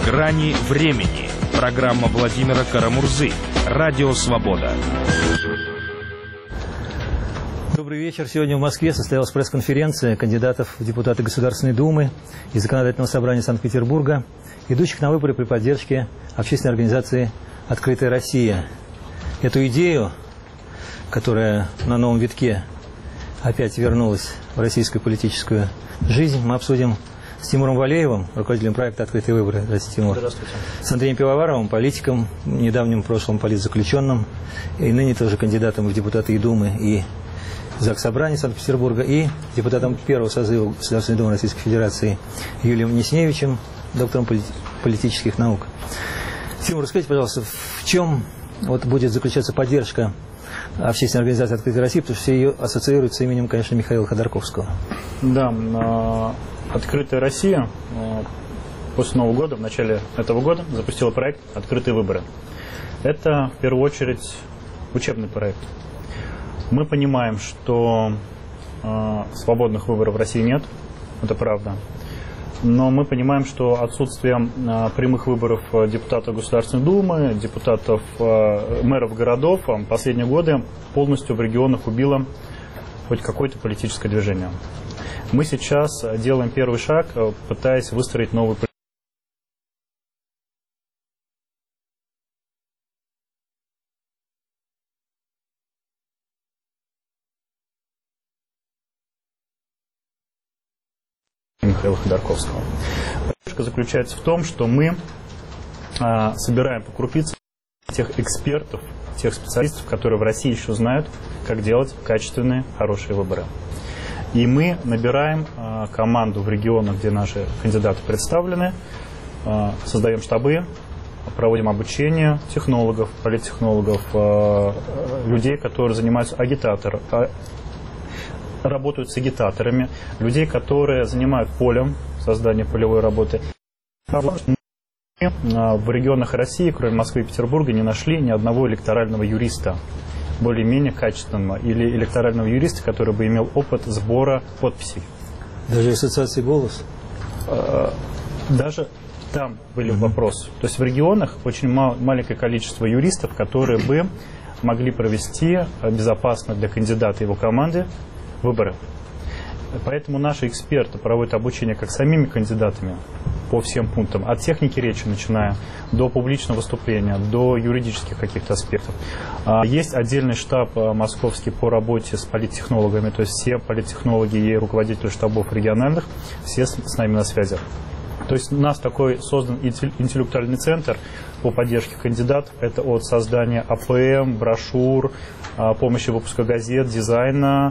Грани времени. Программа Владимира Карамурзы. Радио «Свобода». Добрый вечер. Сегодня в Москве состоялась пресс-конференция кандидатов в депутаты Государственной Думы и Законодательного собрания Санкт-Петербурга, идущих на выборы при поддержке общественной организации «Открытая Россия». Эту идею, которая на новом витке опять вернулась в российскую политическую жизнь, мы обсудим с Тимуром Валеевым, руководителем проекта «Открытые выборы». Здравствуйте, Тимур. Здравствуйте. С Андреем Пивоваровым, политиком, в недавнем прошлом политзаключенным, и ныне тоже кандидатом в депутаты и Думы, и Заксобрания Санкт-Петербурга, и депутатом первого созыва Государственной Думы Российской Федерации Юлием Несневичем, доктором политических наук. Тимур, расскажите, пожалуйста, в чем будет заключаться поддержка общественной организации «Открытая Россия», потому что все ее ассоциируют с именем, конечно, Михаила Ходорковского. Да, «Открытая Россия» после Нового года, в начале этого года, запустила проект «Открытые выборы». Это, в первую очередь, учебный проект. Мы понимаем, что свободных выборов в России нет, это правда. Но мы понимаем, что отсутствие прямых выборов депутатов Государственной Думы, депутатов, мэров городов последние годы полностью в регионах убило хоть какое-то политическое движение. Мы сейчас делаем первый шаг, пытаясь выстроить новый Михаила Ходорковского. Поддержка заключается в том, что мы собираем по крупицам тех экспертов, тех специалистов, которые в России еще знают, как делать качественные, хорошие выборы. И мы набираем команду в регионах, где наши кандидаты представлены, создаем штабы, проводим обучение технологов, политтехнологов, людей, которые занимаются работают с агитаторами, людей, которые занимают полем, создание полевой работы. В регионах России, кроме Москвы и Петербурга, не нашли ни одного электорального юриста, более-менее качественного, или электорального юриста, который бы имел опыт сбора подписей. Даже ассоциации «Голос»? Даже там были вопросы. То есть в регионах очень маленькое количество юристов, которые бы могли провести безопасно для кандидата и его команды выборы. Поэтому наши эксперты проводят обучение как самими кандидатами по всем пунктам, от техники речи начиная, до публичного выступления, до юридических каких-то аспектов. Есть отдельный штаб московский по работе с политтехнологами, то есть все политтехнологи и руководители штабов региональных, все с нами на связи. То есть у нас такой создан интеллектуальный центр по поддержке кандидатов. Это от создания АПМ, брошюр, помощи выпуска газет, дизайна,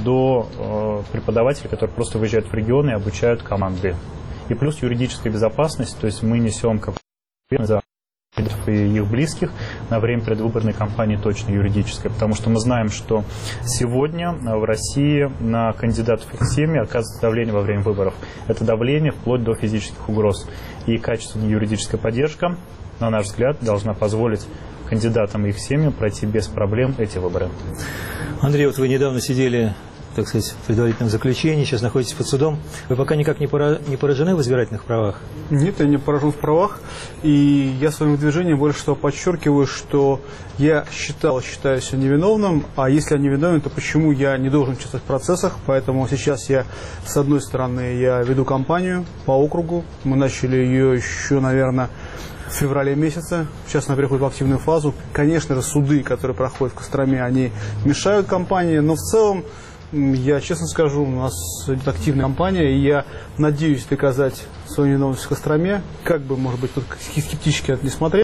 до преподавателей, которые просто выезжают в регионы и обучают команды. И плюс юридическая безопасность, то есть мы несем какую-то за и их близких на время предвыборной кампании точно юридической, потому что мы знаем, что сегодня в России на кандидатов и их семьи оказывается давление во время выборов. Это давление вплоть до физических угроз. И качественная юридическая поддержка, на наш взгляд, должна позволить кандидатам и их семьям пройти без проблем эти выборы. Андрей, вот вы недавно сидели, так сказать, в предварительном заключении, сейчас находитесь под судом. Вы пока никак не поражены в избирательных правах? Нет, я не поражен в правах. И я своим движением больше того подчеркиваю, что я считаю себя невиновным, а если я невиновен, то почему я не должен участвовать в процессах? Поэтому сейчас я, с одной стороны, я веду кампанию по округу. Мы начали ее еще, наверное, в феврале месяце. Сейчас она переходит в активную фазу. Конечно же, суды, которые проходят в Костроме, они мешают кампании, но в целом, я честно скажу, у нас идет активная кампания, и я надеюсь доказать свою невиновность в Костроме, как бы, может быть, тут скептически это не смотреть.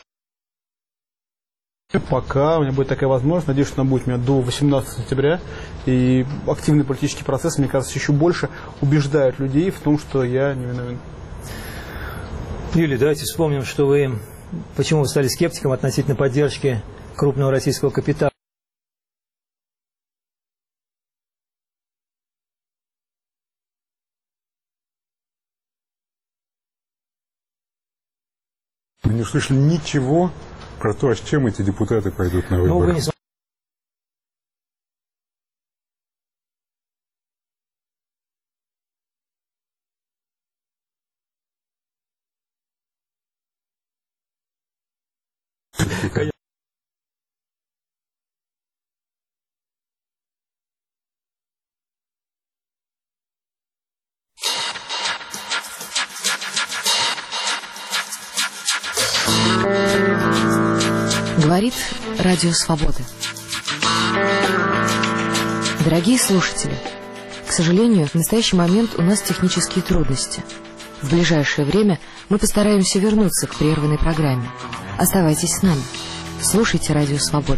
Пока у меня будет такая возможность, надеюсь, что она будет у меня до 18 сентября, и активный политический процесс, мне кажется, еще больше убеждает людей в том, что я невиновен. Юлия, давайте вспомним, почему вы стали скептиком относительно поддержки крупного российского капитала. Мы не услышали ничего про то, с чем эти депутаты пойдут на выборы. сертификат. Говорит Радио Свобода. Дорогие слушатели, к сожалению, в настоящий момент у нас технические трудности. В ближайшее время мы постараемся вернуться к прерванной программе. Оставайтесь с нами. Слушайте Радио Свобода.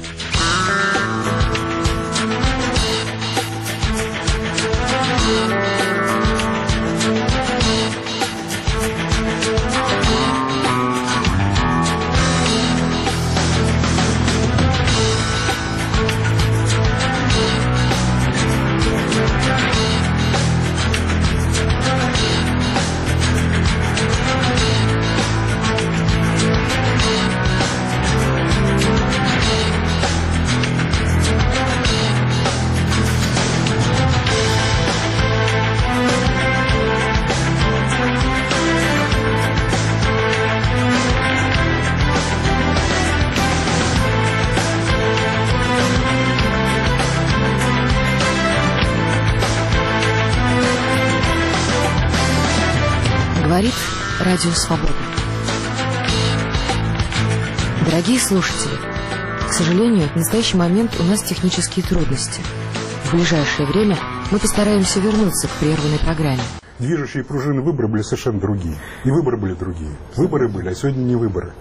Говорит Радио Свобода. Дорогие слушатели, к сожалению, в настоящий момент у нас технические трудности. В ближайшее время мы постараемся вернуться к прерванной программе. Движущие пружины выбора были совершенно другие. И выборы были другие. Выборы были, а сегодня не выборы.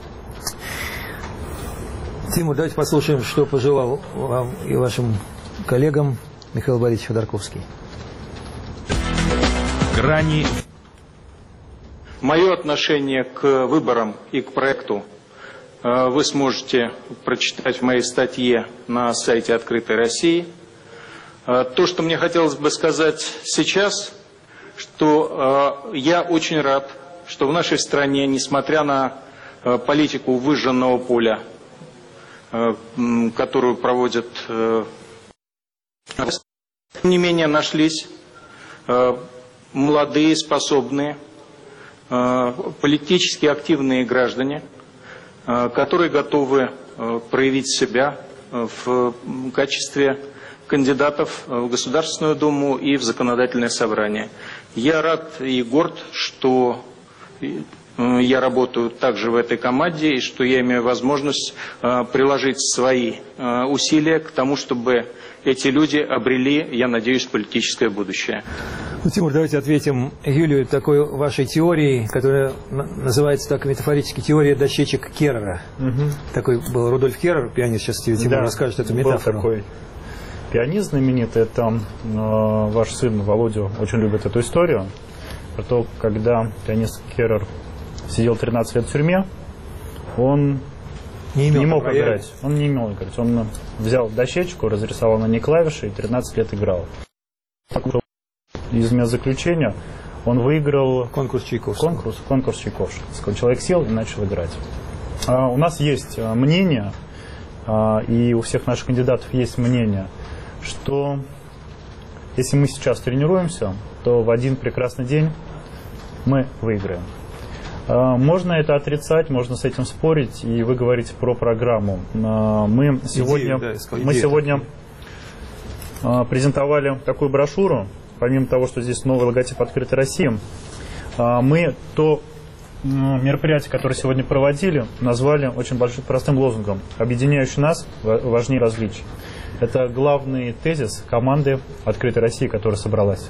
Тимур, давайте послушаем, что пожелал вам и вашим коллегам Михаил Борисович Ходорковский. Грани. Мое отношение к выборам и к проекту вы сможете прочитать в моей статье на сайте «Открытой России». То, что мне хотелось бы сказать сейчас, что я очень рад, что в нашей стране, несмотря на политику выжженного поля, которую проводят, тем не менее нашлись молодые, способные, политически активные граждане, которые готовы проявить себя в качестве кандидатов в Государственную Думу и в Законодательное собрание. Я рад и горд, что я работаю также в этой команде и что я имею возможность приложить свои усилия к тому, чтобы эти люди обрели, я надеюсь, политическое будущее. Ну, Тимур, давайте ответим Юлию такой вашей теорией, которая называется так метафорически теория дощечек Керрера. Такой был Рудольф Керрер, пианист, сейчас Тимур расскажет эту метафору. Был такой пианист знаменитый, это ваш сын Володя очень любит эту историю, про то, когда пианист Керрер сидел 13 лет в тюрьме, он не мог играть. Он не умел играть. Он взял дощечку, разрисовал на ней клавиши и 13 лет играл. Из мест заключения он выиграл конкурс Чайковского. Конкурс Чайковского. Человек сел и начал играть. У нас есть мнение, и у всех наших кандидатов есть мнение, что если мы сейчас тренируемся, то в один прекрасный день мы выиграем. Можно это отрицать, можно с этим спорить, и вы говорите про программу. Мы сегодня презентовали такую брошюру, помимо того, что здесь новый логотип «Открытой России», мы то мероприятие, которое сегодня проводили, назвали очень простым лозунгом: «Объединяющий нас важнее различий». Это главный тезис команды «Открытой России», которая собралась.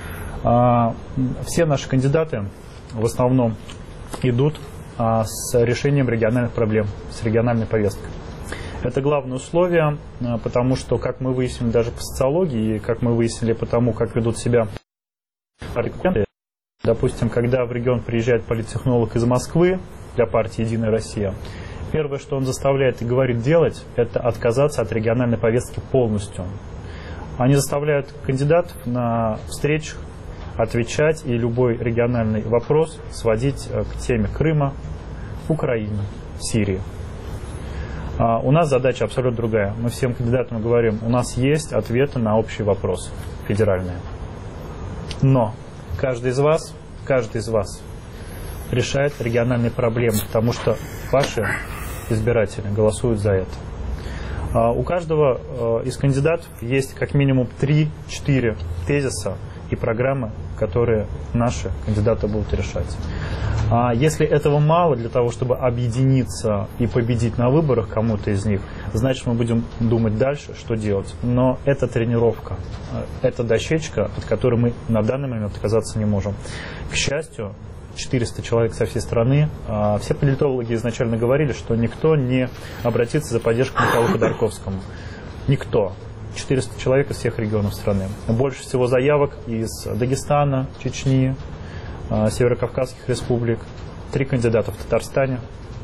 Все наши кандидаты в основном идут с решением региональных проблем, с региональной повесткой. Это главное условие, потому что, как мы выяснили даже по социологии, и как мы выяснили по тому, как ведут себя конкуренты, допустим, когда в регион приезжает политтехнолог из Москвы для партии «Единая Россия», первое, что он заставляет и говорит делать, это отказаться от региональной повестки полностью. Они заставляют кандидатов на встречах отвечать и любой региональный вопрос сводить к теме Крыма, Украины, Сирии. У нас задача абсолютно другая. Мы всем кандидатам говорим, у нас есть ответы на общие вопросы федеральные. Но каждый из вас решает региональные проблемы, потому что ваши избиратели голосуют за это. У каждого из кандидатов есть как минимум 3-4 тезиса и программы, которые наши кандидаты будут решать. Если этого мало для того, чтобы объединиться и победить на выборах кому-то из них, значит, мы будем думать дальше, что делать. Но это тренировка, это дощечка, от которой мы на данный момент отказаться не можем. К счастью, 400 человек со всей страны. Все политологи изначально говорили, что никто не обратится за поддержкой Михаилу Ходорковскому. Никто. 400 человек из всех регионов страны. Больше всего заявок из Дагестана, Чечни, Северокавказских республик, 3 кандидата в Татарстане.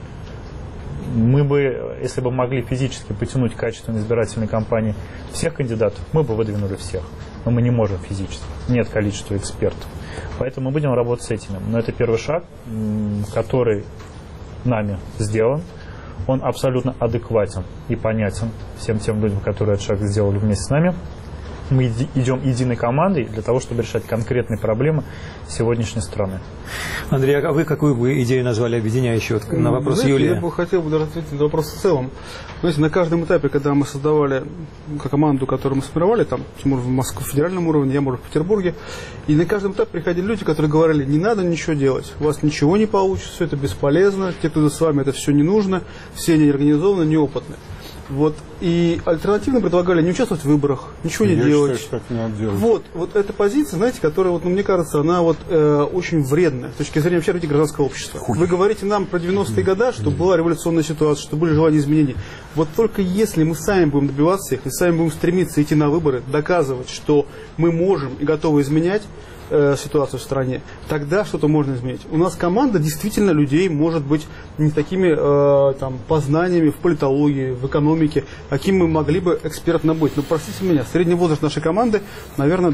Мы бы, если бы могли физически потянуть качественной избирательной кампании всех кандидатов, мы бы выдвинули всех. Но мы не можем физически. Нет количества экспертов. Поэтому мы будем работать с этими. Но это первый шаг, который нами сделан. Он абсолютно адекватен и понятен всем тем людям, которые этот шаг сделали вместе с нами. Мы идем единой командой для того, чтобы решать конкретные проблемы сегодняшней страны. Андрей, а вы какую бы идею назвали объединяющей на вопрос Юлии? Я бы хотел даже ответить на вопрос в целом. Знаете, на каждом этапе, когда мы создавали команду, которую мы сформировали, там, Тимур в Москве, в федеральном уровне, я, может, в Петербурге, и на каждом этапе приходили люди, которые говорили: не надо ничего делать, у вас ничего не получится, это бесполезно, те, кто с вами, это все не нужно, все неорганизованы, неопытны. Вот. И альтернативно предлагали не участвовать в выборах, ничего не делать. Считаю, что так не надо делать. Вот эта позиция, знаете, которая, вот, мне кажется, она очень вредная с точки зрения вообще гражданского общества. Вы говорите нам про 90-е годы, что была революционная ситуация, что были желания изменений. Вот только если мы сами будем добиваться их, и сами будем стремиться идти на выборы, доказывать, что мы можем и готовы изменять ситуацию в стране, тогда что-то можно изменить. У нас команда действительно людей может быть не такими познаниями в политологии, в экономике, каким мы могли бы экспертно быть. Но простите меня, средний возраст нашей команды, наверное,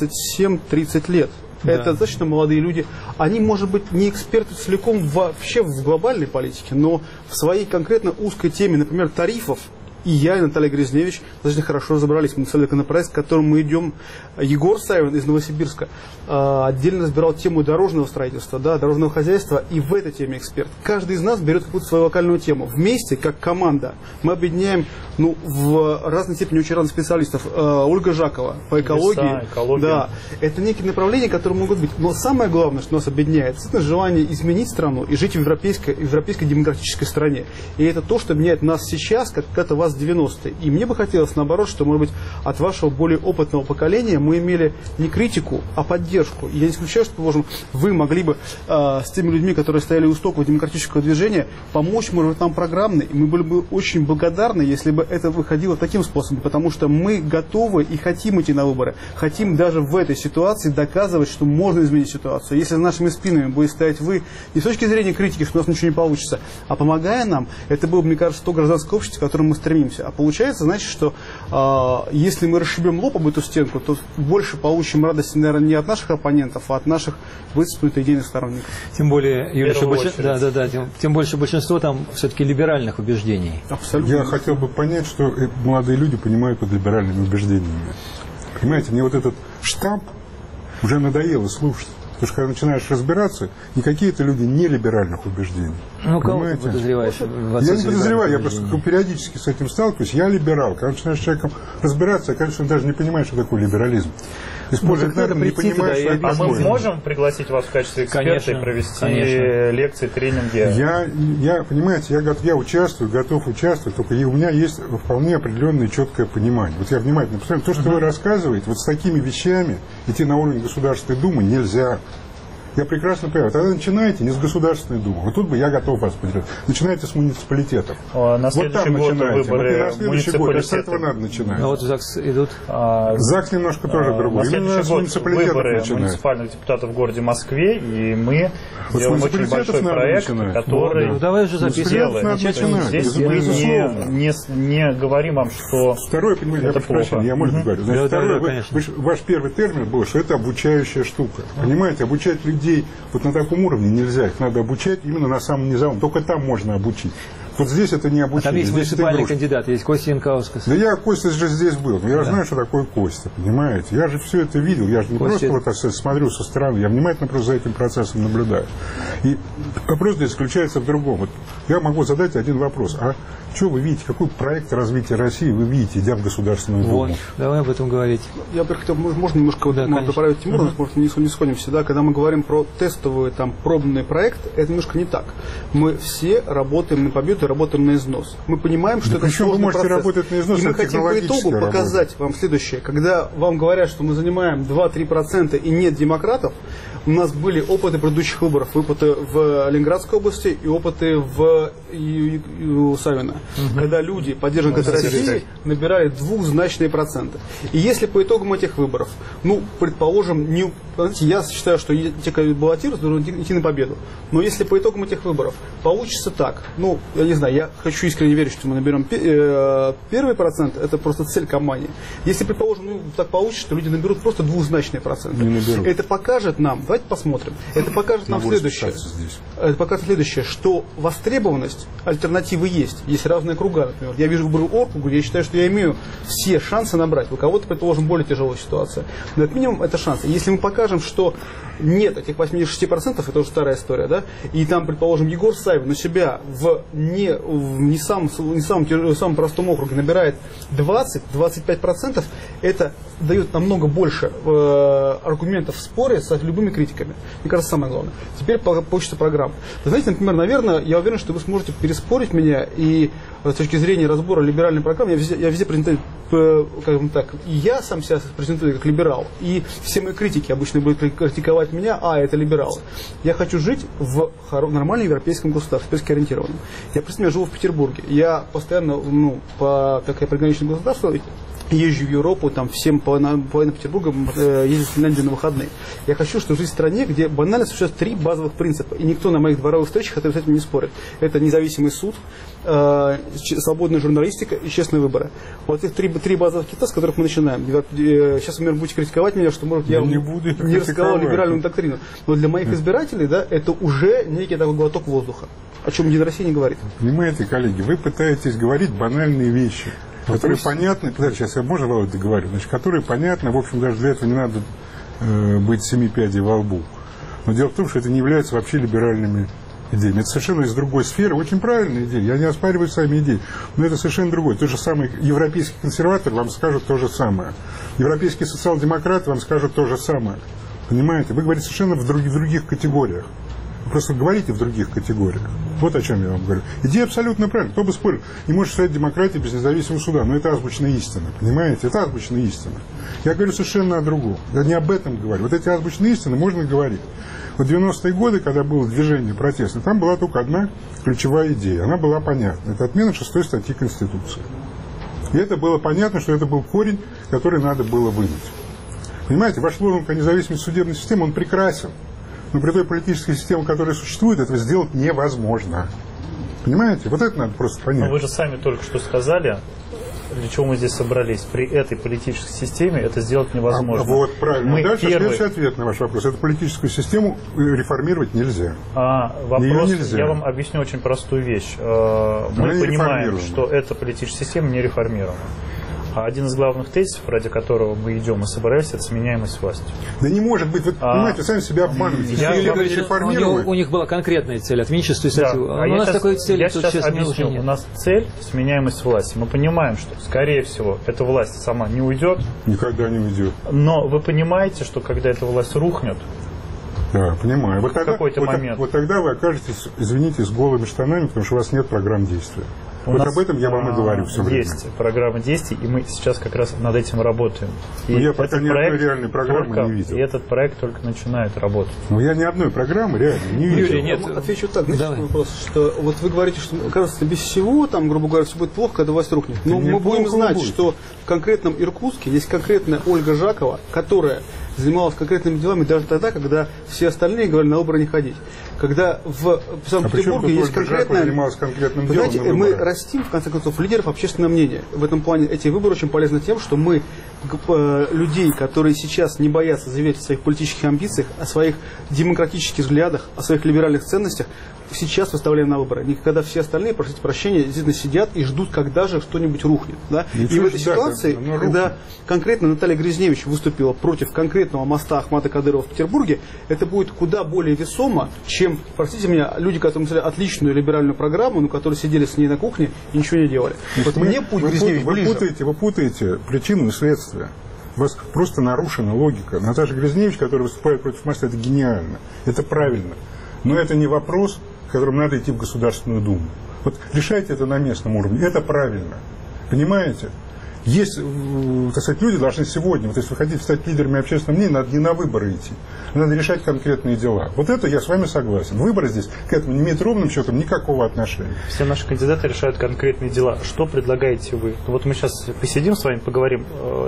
27-30 лет. Да. Это достаточно молодые люди. Они, может быть, не эксперты целиком вообще в глобальной политике, но в своей конкретно узкой теме, например, тарифов. И я, и Наталья Грязневич достаточно хорошо разобрались. Мы написали законопроект, с которым мы идем. Егор Савин из Новосибирска отдельно разбирал тему дорожного строительства, дорожного хозяйства, и в этой теме эксперт. Каждый из нас берет какую-то свою локальную тему. Вместе, как команда, мы объединяем в разной степени очень разных специалистов. Ольга Жакова по экологии. Да, это некие направления, которые могут быть. Но самое главное, что нас объединяет, это желание изменить страну и жить в европейской демократической стране. И это то, что объединяет нас сейчас, как это вас в 90-е. И мне бы хотелось, наоборот, что, может быть, от вашего более опытного поколения мы имели не критику, а поддержку. И я не исключаю, что, вы могли бы с теми людьми, которые стояли у истоков демократического движения, помочь, может быть, нам программно. И мы были бы очень благодарны, если бы это выходило таким способом, потому что мы готовы и хотим идти на выборы. Хотим даже в этой ситуации доказывать, что можно изменить ситуацию. Если за нашими спинами будет стоять вы, не с точки зрения критики, что у нас ничего не получится, а помогая нам, это было бы, мне кажется, то гражданское общество, к которому мы стремимся. А получается, значит, что если мы расшибем лоб об эту стенку, то больше получим радости, наверное, не от наших оппонентов, а от наших выцепных идейных сторонников. Тем более, Юрий, тем больше большинство там все-таки либеральных убеждений. Абсолютно. Я хотел бы понять, что молодые люди понимают под либеральными убеждениями. Понимаете, мне вот этот штамп уже надоело слушать. Потому что когда начинаешь разбираться, никакие это люди не либеральных убеждений. Ну, кого ты подозреваешь? Я не подозреваю, я просто периодически с этим сталкиваюсь. Я либерал. Когда начинаешь с человеком разбираться, я, конечно, даже не понимаю, что такое либерализм. Использовать термин, не понимаешь, что это такое. Мы можем пригласить вас в качестве эксперта и провести лекции, тренинги? Понимаете, я участвую, готов участвовать, только у меня есть вполне определенное четкое понимание. Вот я внимательно посмотрю, то, что вы рассказываете, вот с такими вещами идти на уровень Государственной Думы нельзя. Я прекрасно понимаю. Тогда начинайте не с Государственной Думы. Вот тут бы я готов вас поддержать. Начинайте с муниципалитетов. На следующий год выборы на следующий год. С этого надо начинать. А вот в ЗАГС идут? ЗАГС немножко тоже другой. На следующий год выборы муниципальных депутатов в городе Москве, и мы делаем очень большой проект, который давай уже записываем. Здесь мы не говорим вам, что второе, понимаете, это плохо. Я, может, говорю. Значит, ваш первый термин был, что это обучающая штука. Понимаете, обучать людей вот на таком уровне нельзя. Их надо обучать именно на самом низовом. Только там можно обучить. Вот здесь это не обучение. Там есть здесь муниципальный кандидат, есть Костя Янкаускас. Да я, Костя же здесь был, но я знаю, что такое Костя, понимаете? Я же все это видел, я же не Костя... просто вот смотрю со стороны, я внимательно просто за этим процессом наблюдаю. И вопрос здесь заключается в другом. Вот я могу задать один вопрос. А что вы видите, какой проект развития России вы видите, идя в Государственную Думу? Вот, давай об этом говорить. Я бы хотел, можно немножко доправить Тимура, может, не сходимся, да, когда мы говорим про тестовый, там, пробный проект, это немножко не так. Мы все работаем на победу и работаем на износ. Мы понимаем, что это сложный вы можете процесс. работать на износ, и мы хотим по итогу показать вам следующее. Когда вам говорят, что мы занимаем 2-3% и нет демократов, у нас были опыты предыдущих выборов, опыты в Ленинградской области и опыты в Савино, когда люди, поддержанные Россией, набирали двухзначные проценты. И если по итогам этих выборов, ну, предположим, я считаю, что те, кто баллотируются, должны идти на победу. Но если по итогам этих выборов получится так, ну, я не знаю, я хочу искренне верить, что мы наберем первый процент, это просто цель кампании. Если, предположим, ну, так получится, что люди наберут просто двухзначные проценты, это покажет нам, давайте посмотрим, это покажет нам следующее. Это покажет следующее, что востребованность альтернативы есть. Есть разные круга, например. Я вижу выборы округа, я считаю, что я имею все шансы набрать. У кого-то, предположим, более тяжелая ситуация. Но как минимум это шансы. Если мы покажем, что нет этих 86%, это уже старая история, да, и там, предположим, Егор Савин у себя в не самом простом округе набирает 20-25%, это дает намного больше аргументов в споре с любыми критиками. Мне кажется, самое главное. Теперь получится программа. Вы знаете, например, наверное, я уверен, что вы сможете переспорить меня, и с точки зрения разбора либеральной программы, я везде презентую, скажем так, и я сам себя презентую как либерал, и все мои критики обычно будут критиковать меня, это либералы. Я хочу жить в нормальном европейском государстве, европейски ориентированном. Я, просто живу в Петербурге. Я постоянно, как я приграничное государство, езжу в Европу, там всем половина Петербурга ездит в Финляндию на выходные. Я хочу, чтобы жить в стране, где банально существует 3 базовых принципа, и никто на моих дворовых встречах с этим не спорит. Это независимый суд, свободная журналистика и честные выборы. Вот этих 3 базовых кита, с которых мы начинаем. Сейчас вы, будете критиковать меня, что, может, я не рассказал либеральную доктрину. Но для моих избирателей, да, это уже некий такой глоток воздуха, о чем Единая Россия не говорит. Понимаете, коллеги, вы пытаетесь говорить банальные вещи, которые понятны, подожди, сейчас я, можно, Володя, договорю, значит, которые понятны, в общем, даже для этого не надо быть 7 пядей во лбу. Но дело в том, что это не является вообще либеральными идеями. Это совершенно из другой сферы, очень правильная идея, я не оспариваю сами идеи, но это совершенно другое. Тот же самый европейский консерватор вам скажет то же самое. Европейский социал-демократ вам скажет то же самое. Понимаете? Вы говорите совершенно в других категориях. Вы просто говорите в других категориях. Вот о чем я вам говорю. Идея абсолютно правильная. Кто бы спорил, не может стоять демократия без независимого суда. Но это азбучная истина. Понимаете? Это азбучная истина. Я говорю совершенно о другом. Я не об этом говорю. Вот эти азбучные истины можно говорить. Вот в 90-е годы, когда было движение протестное, там была только одна ключевая идея. Она была понятна. Это отмена 6-й статьи Конституции. И это было понятно, что это был корень, который надо было вынуть. Понимаете? Ваш лозунг о независимости судебной системы, он прекрасен. Но при той политической системе, которая существует, этого сделать невозможно. Понимаете? Вот это надо просто понять. Но вы же сами только что сказали, для чего мы здесь собрались. При этой политической системе это сделать невозможно. Вот, правильно. Дальше следующий ответ на ваш вопрос. Эту политическую систему реформировать нельзя. Вопрос, нельзя. Я вам объясню очень простую вещь. Мы понимаем, что эта политическая система не реформирована. Один из главных тезисов, ради которого мы идем и собрались, это сменяемость власти. Да не может быть. Вы понимаете, сами себя обманываете. У них была конкретная цель отменчества. Да. У нас такой цели я сейчас объясню. У нас цель – сменяемость власти. Мы понимаем, что, скорее всего, эта власть сама не уйдет. Никогда не уйдет. Но вы понимаете, что когда эта власть рухнет, да, понимаю. в какой-то момент. Вот тогда вы окажетесь, извините, с голыми штанами, потому что у вас нет программ действия. Вот об этом я вам и говорю все время. Есть программа действий, и мы сейчас как раз над этим работаем. И я пока ни одной реальной программы не видел. И этот проект только начинает работать. Но я ни одной программы реально не видел. Юрий, нет. Отвечу так, знаете, вопрос, что вот вы говорите, что, кажется, без всего, там, грубо говоря, все будет плохо, когда власть рухнет. Но мы будем знать, что в конкретном Иркутске есть конкретная Ольга Жакова, которая занималась конкретными делами даже тогда, когда все остальные говорили на выборы не ходить. Когда в Санкт-Петербурге есть конкретная... Знаете, мы растим, в конце концов, лидеров общественного мнения. В этом плане эти выборы очень полезны тем, что мы людей, которые сейчас не боятся заявить о своих политических амбициях, о своих демократических взглядах, о своих либеральных ценностях, сейчас выставляем на выборы. Когда все остальные, простите прощения, действительно сидят и ждут, когда же что-нибудь рухнет. Да? И в этой ситуации, когда конкретно Наталья Гриневич выступила против конкретного моста Ахмата Кадырова в Петербурге, это будет куда более весомо, чем, простите меня, люди, которые написали отличную либеральную программу, но которые сидели с ней на кухне и ничего не делали. Вот мне путь Гриневич ближе. Вы путаете причину и следствие. У вас просто нарушена логика. Наташа Гриневич, которая выступает против моста, это гениально, это правильно. Но это не вопрос, с которым надо идти в Государственную Думу. Вот решайте это на местном уровне. Это правильно. Понимаете? Есть, так сказать, люди должны сегодня, вот если вы хотите стать лидерами общественного мнения, надо не на выборы идти. Надо решать конкретные дела. Вот это я с вами согласен. Выборы здесь к этому не имеют ровным счетом никакого отношения. Все наши кандидаты решают конкретные дела. Что предлагаете вы? Вот мы сейчас посидим с вами, поговорим.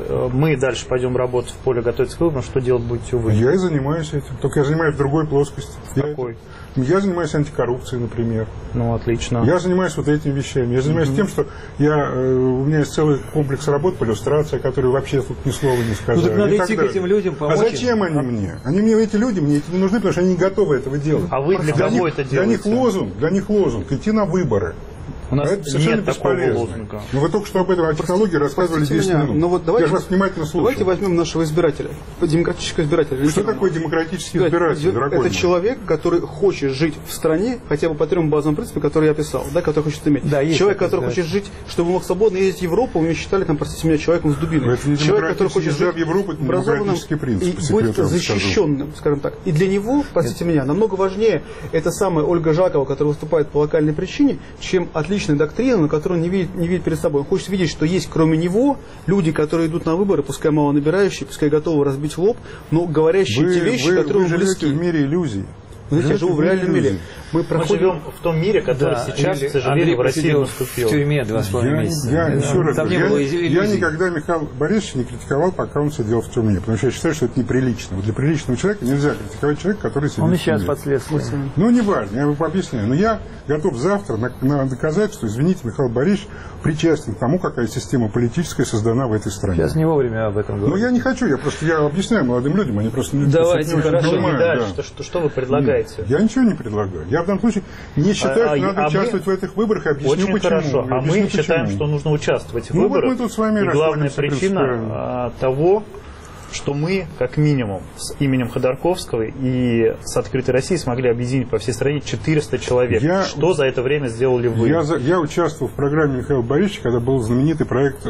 Мы дальше пойдем работать в поле, готовиться к выборам. Что делать будете вы? Я и занимаюсь этим. Только я занимаюсь в другой плоскости. Какой? Я занимаюсь антикоррупцией, например. Ну, отлично. Я занимаюсь вот этими вещами. Я занимаюсь тем, что у меня есть целый комплекс работ по иллюстрации, которые вообще тут ни слова не сказали. Ну, так надо идти к этим людям, помочь. А зачем они мне? Эти люди мне не нужны, потому что они не готовы этого делать. А вы для кого это делаете? Для них лозунг идти на выборы. У нас это совершенно нет такого бесполезно. лозунга. Но вы только что об этом, о технологии рассказывали 10 минут. Но вот давайте, я же вас внимательно слушаю. Давайте возьмем нашего избирателя, демократического избирателя. Что такое демократический избиратель, дорогой Это мой? Человек, который хочет жить в стране хотя бы по 3 базовым принципам, которые я описал, да, который хочет иметь. Да, человек, который хочет жить, чтобы мог свободно ездить в Европу, вы считали, там, простите меня, человеком с дубиной. Человек, который хочет жить в Европу, образованным и быть защищенным, скажем так. И для него, простите меня, намного важнее эта самая Ольга Жакова, которая выступает по локальной причине, чем отличная доктрина, на которую он не видит перед собой. Он хочет видеть, что есть кроме него люди, которые идут на выборы, пускай мало набирающие, пускай готовы разбить лоб, но говорящие те вещи, которые вы близки. Вы в мире иллюзий. Я живу в реальном мире. Мы живем в том мире, который сейчас, к сожалению, в России наступил. В тюрьме 2,5 месяца. Я еще раз говорю, я иллюзий. никогда Михаила Борисовича не критиковал, пока он сидел в тюрьме. Потому что я считаю, что это неприлично. Вот для приличного человека нельзя критиковать человека, который сидит в тюрьме. Он сейчас под следствием. Ну, не важно, я вам объясняю. Но я готов завтра доказать, что, извините, Михаил Борисович причастен к тому, какая система политическая создана в этой стране. Сейчас не вовремя об этом говорю. Но я не хочу, я объясняю молодым людям, они просто не Давайте, хорошо. понимают. Что вы предлагаете? Я ничего не предлагаю. Я в данном случае не считаю, что надо участвовать в этих выборах, и объясню очень почему. Хорошо. А мы считаем, что нужно участвовать в выборах. Вот мы тут с вами и главная причина того, что мы, как минимум, с именем Ходорковского и с «Открытой Россией» смогли объединить по всей стране 400 человек. Что за это время сделали вы? Я участвовал в программе Михаила Борисовича, когда был знаменитый проект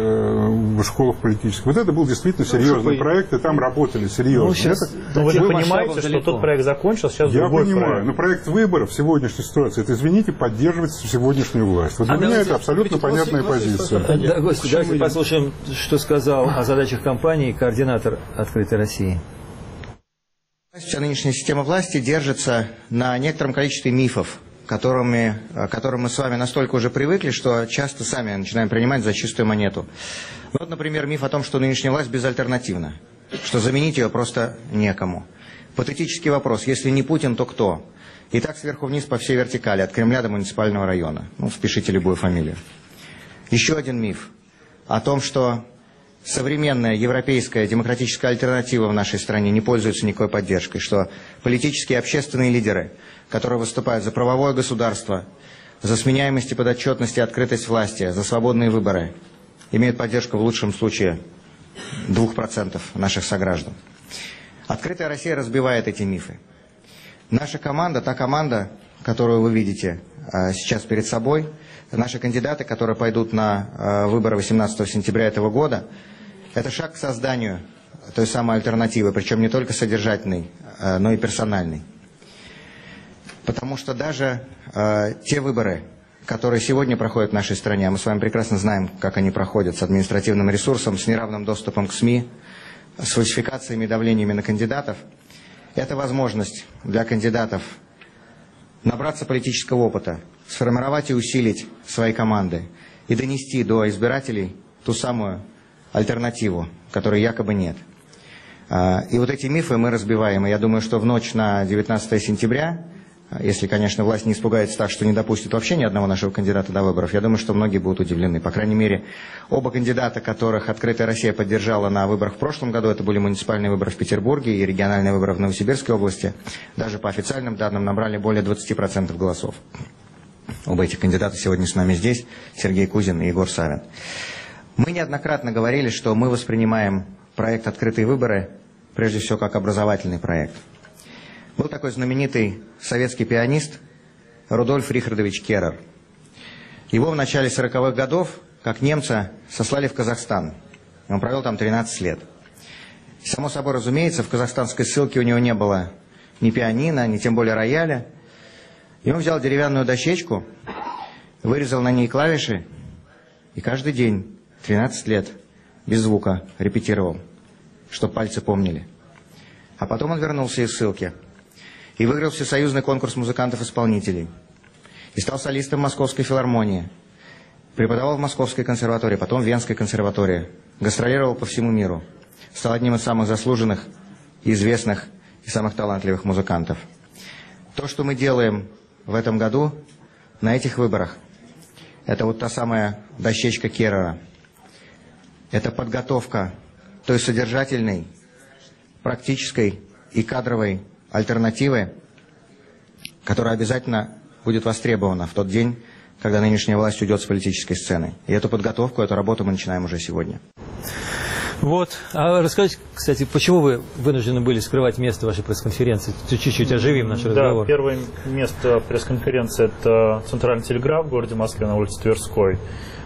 в школах политических. Вот это был действительно серьезный проект, и там работали серьезно. Но вы же понимаете, что тот проект закончился, сейчас другой проект. Я понимаю, но проект выборов в сегодняшней ситуации, это, извините, поддерживать сегодняшнюю власть. Вот для меня это абсолютно понятная позиция. Давайте послушаем, что сказал о задачах кампании координатор «Открытой России». Вся нынешняя система власти держится на некотором количестве мифов, к которым мы с вами настолько уже привыкли, что часто сами начинаем принимать за чистую монету. Вот, например, миф о том, что нынешняя власть безальтернативна, что заменить ее просто некому. Патетический вопрос: если не Путин, то кто? И так сверху вниз по всей вертикали, от Кремля до муниципального района. Ну, впишите любую фамилию. Еще один миф о том, что современная европейская демократическая альтернатива в нашей стране не пользуется никакой поддержкой, что политические и общественные лидеры, которые выступают за правовое государство, за сменяемость и подотчетность и открытость власти, за свободные выборы, имеют поддержку в лучшем случае 2% наших сограждан. «Открытая Россия» разбивает эти мифы. Наша команда, та команда, которую вы видите сейчас перед собой, наши кандидаты, которые пойдут на выборы 18 сентября этого года, это шаг к созданию той самой альтернативы, причем не только содержательной, но и персональной. Потому что даже те выборы, которые сегодня проходят в нашей стране, а мы с вами прекрасно знаем, как они проходят, с административным ресурсом, с неравным доступом к СМИ, с фальсификациями и давлениями на кандидатов, это возможность для кандидатов набраться политического опыта, сформировать и усилить свои команды и донести до избирателей ту самую альтернативу, которой якобы нет. И вот эти мифы мы разбиваем. И я думаю, что в ночь на 19 сентября, если, конечно, власть не испугается так, что не допустит вообще ни одного нашего кандидата до выборов, я думаю, что многие будут удивлены. По крайней мере, оба кандидата, которых «Открытая Россия» поддержала на выборах в прошлом году, это были муниципальные выборы в Петербурге и региональные выборы в Новосибирской области, даже по официальным данным набрали более 20% голосов. Оба этих кандидата сегодня с нами здесь, Сергей Кузин и Егор Савин. Мы неоднократно говорили, что мы воспринимаем проект «Открытые выборы» прежде всего как образовательный проект. Был такой знаменитый советский пианист Рудольф Рихардович Керрер. Его в начале 40-х годов, как немца, сослали в Казахстан. Он провел там 13 лет. Само собой разумеется, в казахстанской ссылке у него не было ни пианино, ни тем более рояля. И он взял деревянную дощечку, вырезал на ней клавиши и каждый день, 13 лет, без звука репетировал, чтобы пальцы помнили. А потом он вернулся из ссылки и выиграл всесоюзный конкурс музыкантов-исполнителей. И стал солистом Московской филармонии. Преподавал в Московской консерватории, потом в Венской консерватории. Гастролировал по всему миру. Стал одним из самых заслуженных, известных и самых талантливых музыкантов. То, что мы делаем в этом году на этих выборах, это вот та самая дощечка Керрера. Это подготовка той содержательной, практической и кадровой альтернативы, которая обязательно будет востребована в тот день, когда нынешняя власть уйдет с политической сцены. И эту подготовку, эту работу мы начинаем уже сегодня. Вот. А расскажите, кстати, почему вы вынуждены были скрывать место вашей пресс-конференции? Чуть-чуть оживим наш разговор. Да, первое место пресс-конференции – это Центральный телеграф в городе Москве на улице Тверской.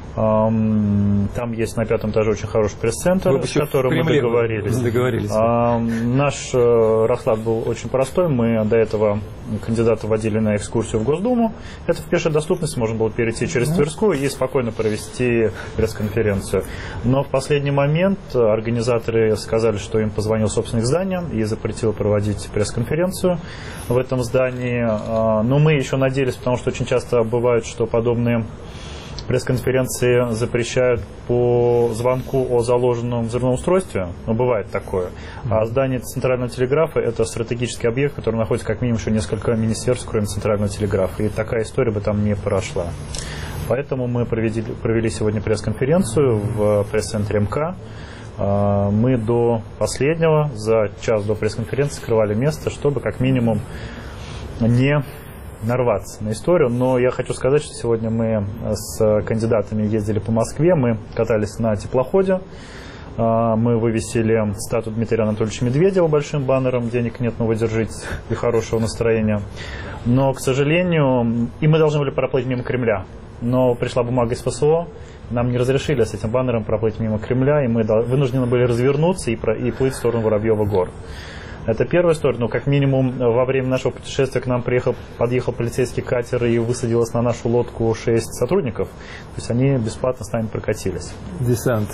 Там есть на 5-м этаже очень хороший пресс-центр, с которым мы договорились. Наш расклад был очень простой. Мы до этого кандидата водили на экскурсию в Госдуму. Это в пешей доступности, можно было перейти через Тверскую и спокойно провести пресс-конференцию. Но в последний момент организаторы сказали, что им позвонил собственник здания и запретил проводить пресс-конференцию в этом здании. Но мы еще надеялись, потому что очень часто бывает, что подобные пресс-конференции запрещают по звонку о заложенном взрывном устройстве. Но бывает такое. А здание Центрального телеграфа – это стратегический объект, который находится как минимум еще несколько министерств, кроме Центрального телеграфа. И такая история бы там не прошла. Поэтому мы провели сегодня пресс-конференцию в пресс-центре МК. Мы до последнего, за час до пресс-конференции, скрывали место, чтобы как минимум не нарваться на историю. Но я хочу сказать, что сегодня мы с кандидатами ездили по Москве, мы катались на теплоходе, мы вывесили статую Дмитрия Анатольевича Медведева большим баннером «Денег нет, но вы держитесь» и хорошего настроения. Но, к сожалению, и мы должны были проплыть мимо Кремля. Но пришла бумага из ФСО, нам не разрешили с этим баннером проплыть мимо Кремля, и мы вынуждены были развернуться и плыть в сторону Воробьева гор. Это первая история, но как минимум во время нашего путешествия к нам подъехал полицейский катер и высадилось на нашу лодку 6 сотрудников. То есть они бесплатно с нами прокатились. Десант.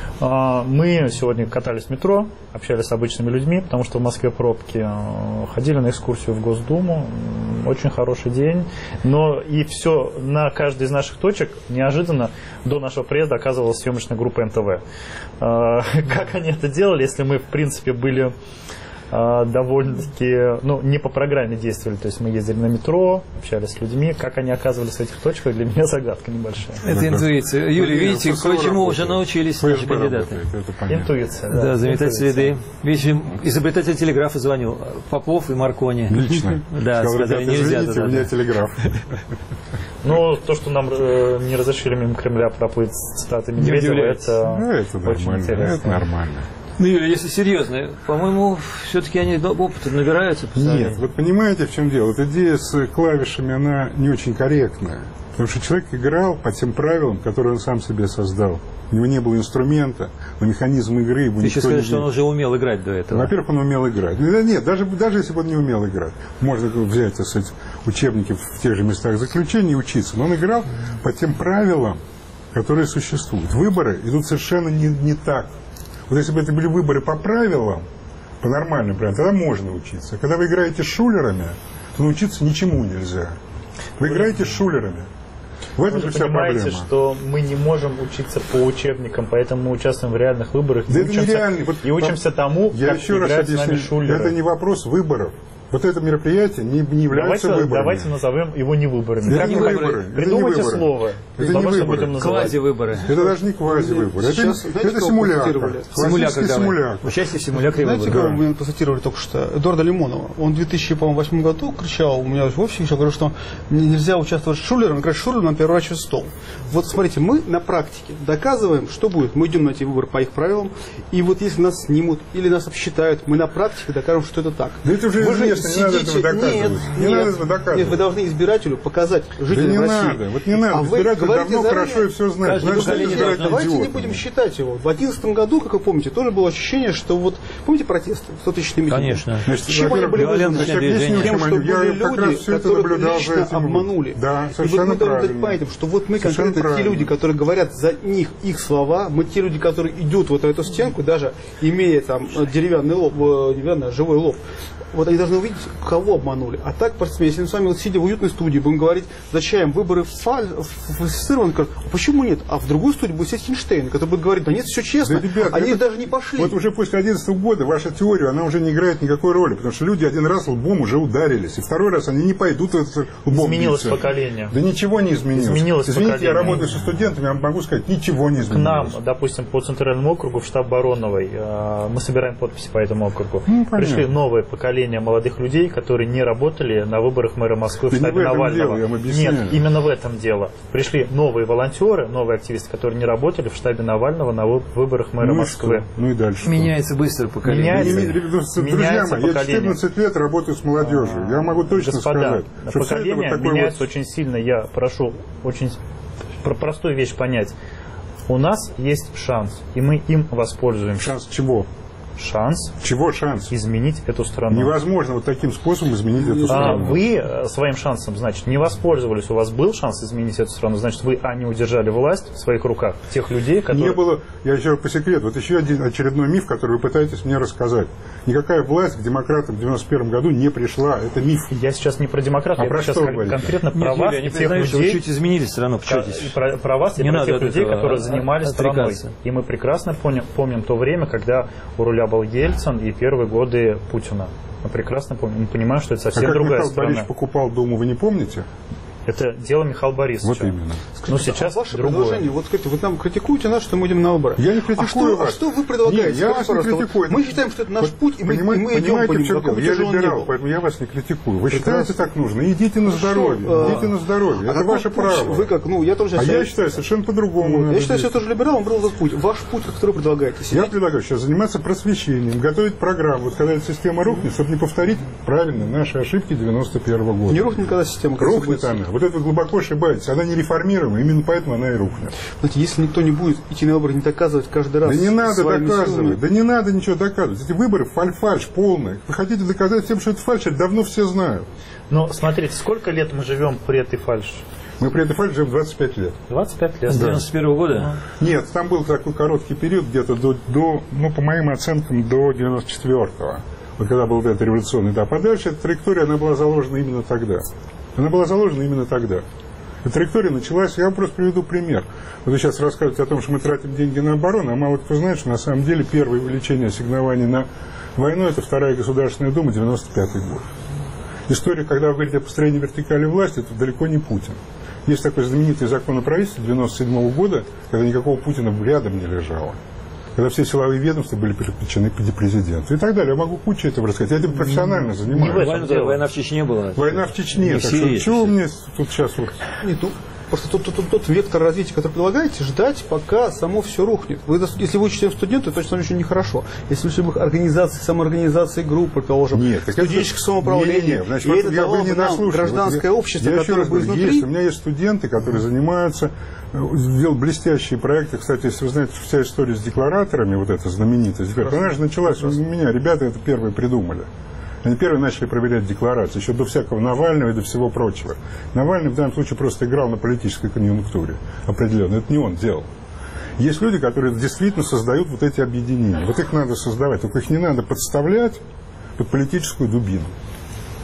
Мы сегодня катались в метро, общались с обычными людьми, потому что в Москве пробки. Ходили на экскурсию в Госдуму. Очень хороший день. Но и все на каждой из наших точек неожиданно до нашего приезда оказывалась съемочная группа НТВ. Как они это делали, если мы в принципе были довольно-таки, не по программе действовали, то есть мы ездили на метро, общались с людьми, как они оказывались в этих точках, для меня загадка небольшая. Это интуиция. Юрий, видите, кое-чему уже научились наши кандидаты. Интуиция, да. Заметать следы. Видите, изобретатель телеграфа звонил, Попов и Маркони. Лично. Да, сказали, нельзя. Извините, у меня телеграф. То, что нам не разрешили мимо Кремля проплыть с цитатой Медведева, это очень интересно. Это нормально. Юрий, если серьезно, по-моему, все-таки они опыта набираются. Нет, вы понимаете, в чем дело? Вот идея с клавишами, она не очень корректная. Потому что человек играл по тем правилам, которые он сам себе создал. У него не было инструмента, но механизм игры ему никто не... Ты сейчас скажешь, что он уже умел играть до этого. Во-первых, он умел играть. Нет, даже если бы он не умел играть. Можно взять, так сказать, учебники в тех же местах заключения и учиться. Но он играл по тем правилам, которые существуют. Выборы идут совершенно не так. Вот если бы это были выборы по правилам, по нормальным правилам, тогда можно учиться. А когда вы играете с шулерами, то научиться ничему нельзя. Вы играете с шулерами. В этом Вы вся понимаете, проблема. что мы не можем учиться по учебникам, поэтому мы участвуем в реальных выборах Да это нереально. и учимся тому, Я как еще раз играют с нами объясню, шулеры. это не вопрос выборов. Вот это мероприятие не является выборами. Давайте назовем его не выборами. Это Как не вы выборы. Придумайте Это не слово. Это того, не что выборы. будем называть. Квази-выборы. Это даже не квази-выборы. Это, Сейчас, знаете, это кого симулятор. процитировали? Симулятор, Классический давай. симулятор. Участие в симулякре Знаете, выборов. кого мы процитировали только что? Эдуарда Лимонова. Он в 2008 году кричал, у меня в офисе кричал, говорил, что нельзя участвовать с шулером. Он говорит, шулер нам переворачивает стол. Вот смотрите, мы на практике доказываем, что будет. Мы идем на эти выборы по их правилам, и вот если нас снимут или нас обсчитают, мы на практике докажем, что это так. Да это уже Вы же известно, не надо этого сидите- доказывать. Не надо этого доказывать. Нет, вы должны избирателю показать Да жителям не России. надо, вот не надо. А вы Избиратель говорите давно заранее, хорошо и все знает. каждое Значит, поколение избирать должно- давайте не идиотами. будем считать его. В 2011 году, как вы помните, тоже было ощущение, что вот, помните протесты, 100-тысячные митинги? Конечно. Значит, Чем они во-первых, были виолентное вызваны? значит, объясню, движение. Тем, чем что они- были я как раз люди, все это которых наблюдал за лично этим. обманули. Да, И вот совершенно мы должны правильно. понять, что вот мы Совершенно конкретно те правильно. люди, которые говорят за них, их слова, мы те люди, которые идут вот на эту стенку, даже имея там деревянный лоб, деревянный живой лоб, вот они должны увидеть, кого обманули. А так, если мы с вами вот сидя в уютной студии будем говорить, зачем выборы фальсифицированы, скажут, а почему нет? А в другую студию будет сидеть Хинштейн, который будет говорить, да нет, все честно, Да, ребят, они это- даже не пошли. Вот уже после 2011 года ваша теория, она уже не играет никакой роли, потому что люди один раз лбом уже ударились, и второй раз они не пойдут лбом Изменилось биться. поколение. Да ничего не изменилось. Изменилось Извините, поколение. я работаю со студентами, я могу сказать, ничего не К изменилось. нам, допустим, по Центральному округу, в штаб Бароновой, мы собираем подписи по этому округу. понятно. Пришли новое поколение молодых людей, которые не работали на выборах мэра Москвы в Да не штабе в этом Навального. дело, я вам объясняю. Нет, именно в этом дело. Пришли новые волонтеры, новые активисты, которые не работали в штабе Навального на выборах мэра Ну и Москвы. что? Ну и дальше. что? Меняется быстро поколение. Меняется. Друзья Меняется мои, я поколение. 14 лет работаю с молодежью. Я могу точно Господа, сказать, что все это поколение вот такое меняется вот... очень сильно. Я прошу очень простую вещь понять. У нас есть шанс, и мы им воспользуемся. Шанс чего? Шанс Чего шанс? изменить эту страну. Невозможно вот таким способом изменить эту страну. Вы своим шансом, значит, не воспользовались. У вас был шанс изменить эту страну. Значит, вы, не удержали власть в своих руках. Тех людей, которые... Не было, я еще по секрету, вот еще один очередной миф, который вы пытаетесь мне рассказать. Никакая власть к демократам в 91 году не пришла. Это миф. Я сейчас не про демократов, А я про сейчас что вы говорите? конкретно про Нет, вас Юрий, и они тех признают, что вы людей, чуть изменили страну, пчетесь. про вас и Не про надо тех от людей, этого которые занимали страной. отрекаться. И мы прекрасно помним то время, когда у руля был Ельцин и первые годы Путина. Мы прекрасно помним. Мы понимаем, что это А совсем как другая Михаил страна. Борисович покупал Думу, вы не помните? Это дело Михаила Борисовича. Вот именно. Но сейчас ваше другое. предложение, вот скажите, вы нам критикуете нас, что мы идем на выборы. Я не критикую вас. А что вы предлагаете? Нет, я вас Скажите, не пожалуйста, критикую. Мы считаем, что это наш путь, и мы идем Понимаете, по в нему, чем какой дело? бы Я тяжелый он ни либерал, был. поэтому я вас не критикую. Вы Прекрасно. считаете так нужно? Идите на здоровье. Идите на здоровье. А Это какой ваше путь? право. Вы как, я тоже А я считаю совершенно по-другому. надо Я считаю, что я действовать. тоже либерал, он выбрал этот путь. Ваш путь, который вы предлагаете. Я предлагаю сейчас заниматься просвещением, готовить программу. Вот когда эта система рухнет, чтобы не повторить правильно наши ошибки 91 года. Не рухнет никогда система. как Рухнет будет. она. Вот это вы глубоко ошибаетесь. Она не реформируема, именно поэтому она и рухнет. Знаете, если никто не будет идти на выборы, не доказывать каждый раз Да не надо своими доказывать, силами. да не надо ничего доказывать. Эти выборы фальш полный. Вы хотите доказать тем, что это фальш, это давно все знают. Но смотрите, сколько лет мы живем при этой фальши? Мы при этой фальше живем 25 лет. 25 лет. С 91 года? Нет, там был такой короткий период, где-то до по моим оценкам, до 94-го. Вот когда был этот революционный этап. А дальше эта траектория, она была заложена именно тогда. Она была заложена именно тогда. Эта траектория началась, я вам просто приведу пример. Вот вы сейчас рассказываете о том, что мы тратим деньги на оборону, а мало кто знает, что на самом деле первое увеличение ассигнований на войну – это Вторая Государственная Дума, 95-й год. История, когда вы говорите о построении вертикали власти, это далеко не Путин. Есть такой знаменитый закон о правительстве 97 года, когда никакого Путина рядом не лежало. Когда все силовые ведомства были переключены к президенту. И так далее. Я могу кучу этого рассказать. Я этим профессионально занимаюсь. Война в Чечне была. Война в Чечне. Не Так все что есть. чего вы мне тут сейчас вот... Нет, просто тот вектор развития, который предлагаете, ждать, пока само все рухнет. Если вы член студента, то это очень нехорошо. Если в любых организациях, самоорганизации групп, предположим, Нет, так студенческих это... самоуправлений, Не, значит, и вот это вы давало не бы нам наслушали. гражданское Вот общество, я еще которое раз бы говорю, изнутри... у меня есть студенты, которые занимаются, делают блестящие проекты. Кстати, если вы знаете, вся история с деклараторами, вот эта знаменитая, она же началась у меня. Ребята это первые придумали. Они первые начали проверять декларации, еще до всякого Навального и до всего прочего. Навальный в данном случае просто играл на политической конъюнктуре определенно. Это не он делал. Есть люди, которые действительно создают вот эти объединения. Вот их надо создавать, только их не надо подставлять под политическую дубину.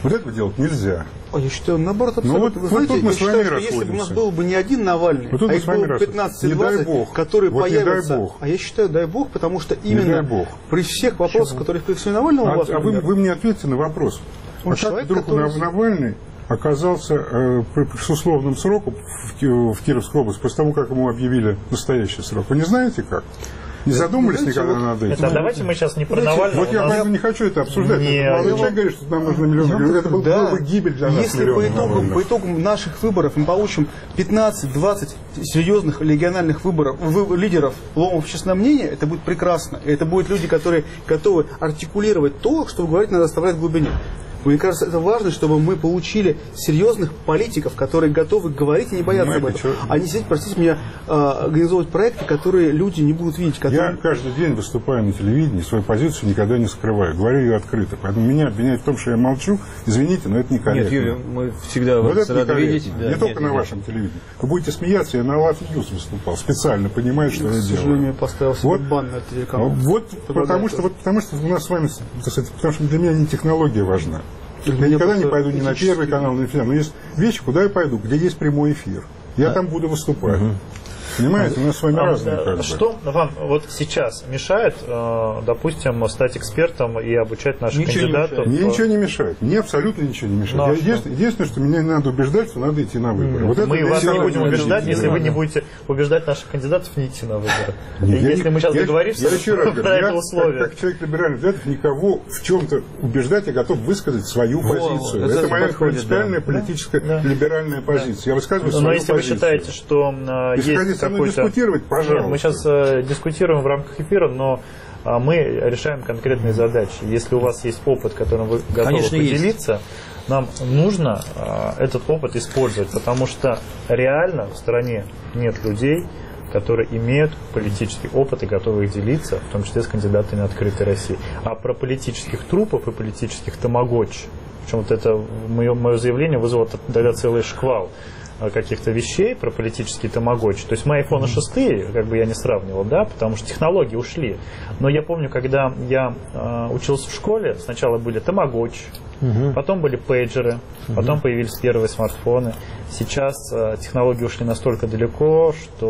Вот этого делать нельзя. Я считаю, наоборот, абсолютно. Вы знаете, тут мы с вами считаю, что если бы у нас был бы не один Навальный, вот а их было 15-20, которые появятся. А я считаю, дай бог, потому что именно при всех вопросах, которые в коллекционе Навального у вас... Вы мне ответьте на вопрос. Он человек, вдруг Навальный оказался с условным сроком в Кировской области после того, как ему объявили настоящий срок. Вы не знаете как? Не задумывались никогда над этим? Давайте мы сейчас не про Навального. Вот я поэтому не хочу это обсуждать. Молодой человек говорит, что нам нужно миллион. Это была бы гибель для нас. Если по итогам наших выборов мы получим 15-20 серьезных региональных выборов, лидеров ломов общественного мнения, это будет прекрасно. И это будут люди, которые готовы артикулировать то, что говорить надо оставлять в глубине. Мне кажется, это важно, чтобы мы получили серьезных политиков, которые готовы говорить и не бояться об этом. А не сидеть, простите меня, организовывать проекты, которые люди не будут видеть. Я каждый день выступаю на телевидении, свою позицию никогда не скрываю, говорю ее открыто. Поэтому меня обвиняют в том, что я молчу. Извините, но это некорректно. Нет, Юрий, мы всегда вас рады видеть. Не только на вашем телевидении. Вы будете смеяться, я на Лав Ньюс выступал, специально понимаю, что я делаю. К сожалению, поставил себе бан на телеканал. Потому что у нас с вами, потому что для меня не технология важна. Я никогда не пойду ни на Первый канал, ни на Финал. Но есть вещи, куда я пойду, где есть прямой эфир. Я там буду выступать. Понимаете, у нас с вами разные. Что вам вот сейчас мешает, допустим, стать экспертом и обучать наших кандидатов? Мне ничего не мешает. Мне абсолютно ничего не мешает. Единственное, что меня не надо убеждать, что надо идти на выборы. Вот мы вас не будем убеждать, если вы не будете убеждать наших кандидатов не идти на выборы. Если мы сейчас договоримся про это условие. Как человек либеральных взглядов, никого в чем-то убеждать, я готов высказать свою позицию. Это моя принципиальная политическая либеральная позиция. Я высказываю свою позицию. Но если вы считаете, что есть дискутировать, пожалуйста. Нет, мы сейчас дискутируем в рамках эфира, но мы решаем конкретные задачи. Если у вас есть опыт, которым вы готовы поделиться, нам нужно этот опыт использовать, потому что реально в стране нет людей, которые имеют политический опыт и готовы их делиться, в том числе с кандидатами «Открытой России». А про политических трупов и политических тамагочи, причем вот это мое заявление вызвало тогда целый шквал каких-то вещей про политические тамагочи. То есть мои айфоны 6, как бы я не сравнивал, да, потому что технологии ушли. Но я помню, когда я учился в школе, сначала были тамагочи, потом были пейджеры, потом появились первые смартфоны. Сейчас технологии ушли настолько далеко,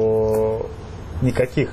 что никаких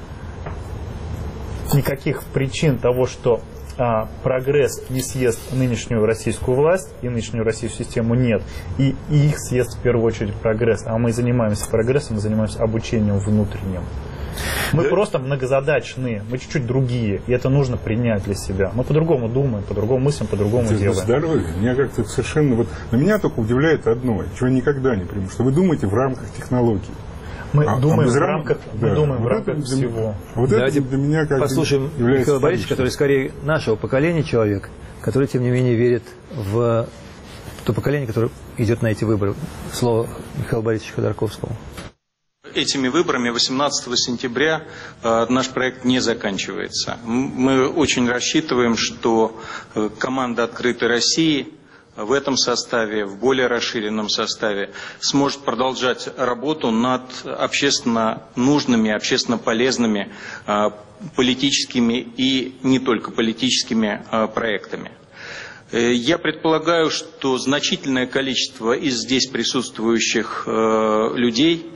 причин того, что прогресс не съест нынешнюю российскую власть и нынешнюю российскую систему нет. И их съест в первую очередь прогресс. А мы занимаемся прогрессом, мы занимаемся обучением внутренним. Мы просто многозадачные, мы чуть-чуть другие, и это нужно принять для себя. Мы по-другому думаем, по-другому мыслим, по-другому делаем. Здоровье. Меня как-то совершенно... Но меня только удивляет одно, чего я никогда не приму, что вы думаете в рамках технологий. Мы думаем в рамках, всего. Вот давайте это для меня как послушаем Михаила Борисовича, который скорее нашего поколения человек, который, тем не менее, верит в то поколение, которое идет на эти выборы. Слово Михаилу Борисовичу Ходорковскому. Этими выборами 18 сентября наш проект не заканчивается. Мы очень рассчитываем, что команда «Открытой России» в этом составе, в более расширенном составе, сможет продолжать работу над общественно нужными, общественно полезными политическими и не только политическими проектами. Я предполагаю, что значительное количество из здесь присутствующих людей,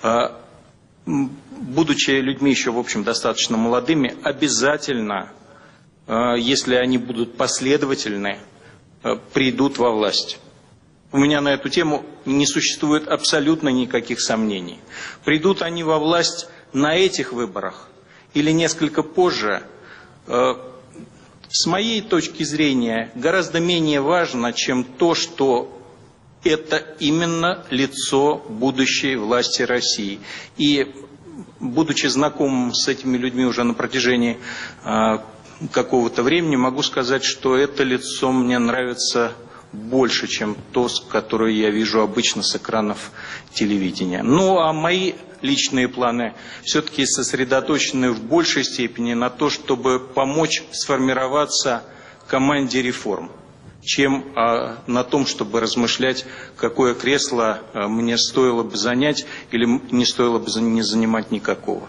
будучи людьми еще, в общем, достаточно молодыми, обязательно, если они будут последовательны, придут во власть. У меня на эту тему не существует абсолютно никаких сомнений. Придут они во власть на этих выборах или несколько позже, с моей точки зрения, гораздо менее важно, чем то, что это именно лицо будущей власти России. И, будучи знакомым с этими людьми уже на протяжении какого-то времени, могу сказать, что это лицо мне нравится больше, чем то, которое я вижу обычно с экранов телевидения. Ну, а мои личные планы все-таки сосредоточены в большей степени на то, чтобы помочь сформироваться команде реформ, чем на том, чтобы размышлять, какое кресло мне стоило бы занять или не стоило бы не занимать никакого.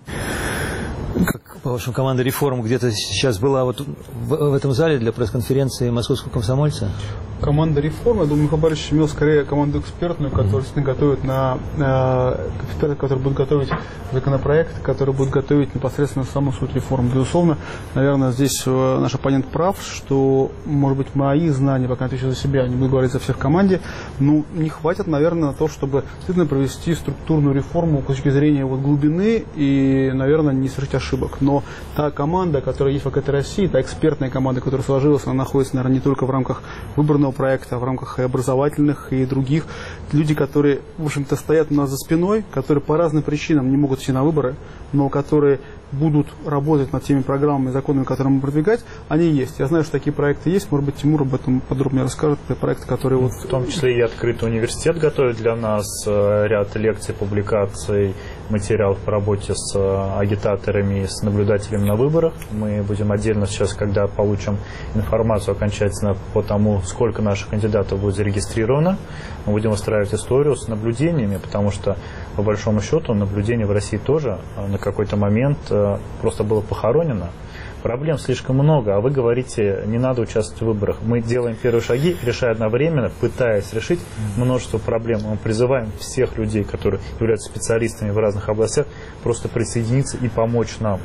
Как, по-вашему, команда реформ где-то сейчас была вот в этом зале для пресс-конференции московского комсомольца? команда реформы, я думаю, Михаил Борисович имел скорее команду экспертную, которая готовит эксперты, которые будут готовить законопроект, которые будут готовить непосредственно саму суть реформы. Безусловно, наверное, здесь наш оппонент прав, что, может быть, мои знания, пока отвечу за себя, не буду говорить за всех в команде, но не хватит, наверное, на то, чтобы действительно провести структурную реформу с точки зрения глубины и, наверное, не совершить ошибок. Но та команда, которая есть в АКТ России, та экспертная команда, которая сложилась, она находится, наверное, не только в рамках выборного проекта, а в рамках и образовательных, и других. Люди, которые, в общем-то, стоят у нас за спиной, которые по разным причинам не могут идти на выборы, но которые будут работать над теми программами и законами, которые мы продвигать, они есть. Я знаю, что такие проекты есть. Может быть, Тимур об этом подробнее расскажет. Это проекты, которые В том числе и открытый университет готовит для нас ряд лекций, публикаций, материалов по работе с агитаторами, с наблюдателями на выборах. Мы будем отдельно сейчас, когда получим информацию окончательно по тому, сколько наших кандидатов будет зарегистрировано, мы будем устраивать историю с наблюдениями, потому что, по большому счету, наблюдение в России тоже на какой-то момент просто было похоронено. Проблем слишком много, а вы говорите, не надо участвовать в выборах. Мы делаем первые шаги, решая одновременно, пытаясь решить множество проблем. Мы призываем всех людей, которые являются специалистами в разных областях, просто присоединиться и помочь нам.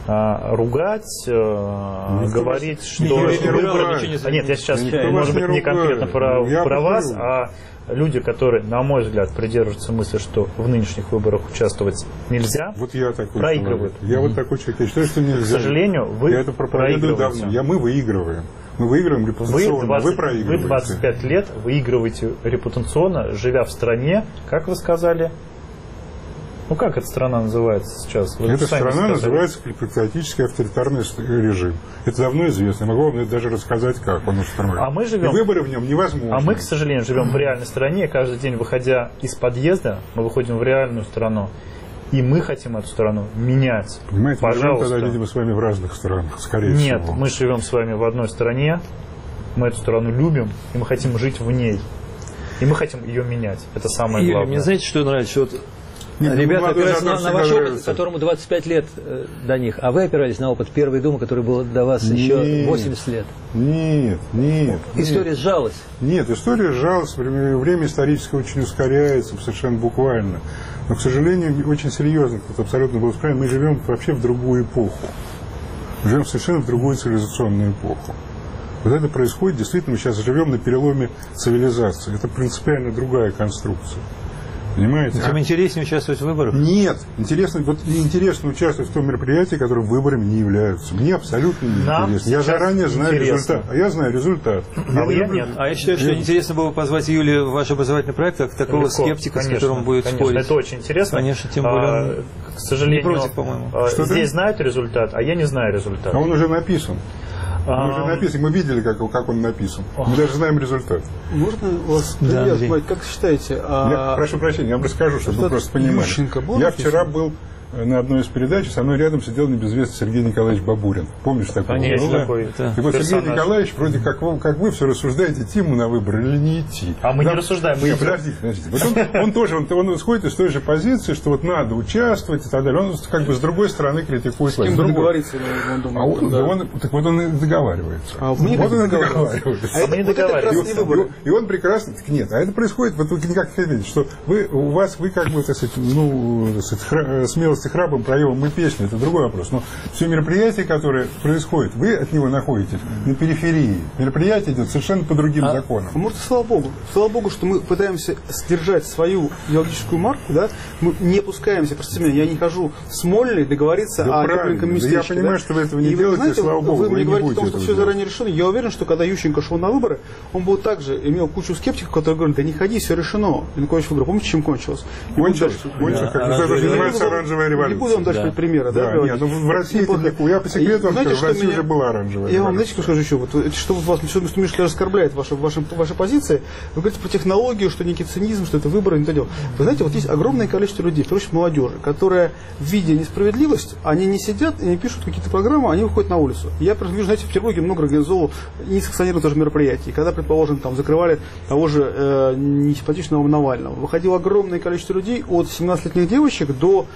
Ругать, говорить, что... Нет, я сейчас, может быть, не конкретно про вас, а люди, которые, на мой взгляд, придерживаются мысли, что в нынешних выборах участвовать нельзя, вот я такой проигрывают. Человек. Я вот такой человек. Я считаю, что нельзя. К сожалению, вы я это проповедую давно. Мы выигрываем. Мы выигрываем репутационно, вы проигрываете. Вы 25 лет выигрываете репутационно, живя в стране, как вы сказали. Ну, как эта страна называется сейчас? Эта страна называется патриотический авторитарный режим. Это давно известно. Я могу вам даже рассказать, как он устроен. А мы живем... И выборы в нем невозможны. А мы, к сожалению, живем в реальной стране. Каждый день, выходя из подъезда, мы выходим в реальную страну. И мы хотим эту страну менять. Понимаете, пожалуйста. мы живем тогда, видимо, с вами в разных странах, скорее всего. Нет, мы живем с вами в одной стране. Мы эту страну любим, и мы хотим жить в ней. И мы хотим ее менять. Это самое главное. Юрий, мне знаете, что нравится? Вот ребята опираются на ваш опыт, которому 25 лет до них, а вы опирались на опыт Первой Думы, который был до вас еще 80 лет. Нет. История сжалась. Нет, история сжалась, время историческое очень ускоряется, совершенно буквально. Но, к сожалению, очень серьезно, тут абсолютно было правильно, мы живем вообще в другую эпоху. Мы живем совершенно в другую цивилизационную эпоху. Вот это происходит, действительно, мы сейчас живем на переломе цивилизации. Это принципиально другая конструкция. Понимаете? Тем интереснее участвовать в выборах? Нет. Интересно участвовать в том мероприятии, которые выборами не являются. Мне абсолютно не интересно. Я заранее знаю результат. А я знаю результат. Я считаю, что интересно было позвать Юлию в ваш образовательный проект, как такого скептика, с которым будет спорить. Это очень интересно. Конечно, тем более к сожалению, не против, по-моему. Здесь знают результат, а я не знаю результат. А он уже написан. Мы видели, как он написан. Мы даже знаем результат. Можно вас как считаете? Прошу прощения, я вам расскажу, чтобы вы просто понимали. Я вчера был на одной из передач, со мной рядом сидел небезвестный Сергей Николаевич Бабурин. Помнишь такого? Конечно, такой. И вот Сергей Николаевич, вроде как вы все рассуждаете, идти ему на выборы или не идти. А мы не рассуждаем. Подождите. Вот он тоже исходит из той же позиции, что вот надо участвовать и так далее. Он как бы с другой стороны критикует. С кем договориться, он думает. Так вот он и договаривается. Вот он и договаривается. А мы не договариваемся. И он прекрасно... Нет, а это происходит, вот вы никак не видите, что вы как бы, так сказать, смелость храбрым проявом мы песни, это другой вопрос. Но все мероприятие, которое происходит, вы от него находитесь на периферии. Мероприятие идет совершенно по другим законам. Может, слава Богу, что мы пытаемся сдержать свою идеологическую марку, да? Мы не пускаемся, простите меня, я не хожу в Смольный договориться о тепленьком местечке. Я понимаю, что вы этого не делаете, слава Богу, вы мне говорите о том, что все заранее решено. Я уверен, что когда Ющенко шел на выборы, он был также имел кучу скептиков, которые говорили, да не ходи, все решено. Янукович выборы. Помните, чем кончилось? Кончилось, как называется оранжевая революция. Не буду вам дальше примера, да? Нет, в России я по секрету вам скажу, в России уже была оранжевая. Я вам, знаете, скажу еще, что вас Миша оскорбляет ваши позиции. Вы говорите про технологию, что некий цинизм, что это выборы, не то дело. Вы знаете, вот есть огромное количество людей, в том числе молодежи, которые, видя несправедливость, они не сидят и не пишут какие-то программы, они выходят на улицу. Я вижу, знаете, в Петербурге много организовал несанкционированных тоже мероприятий. Когда, предположим, там закрывали того же несимпатичного Навального, выходило огромное количество людей, от 17-летних девочек до 40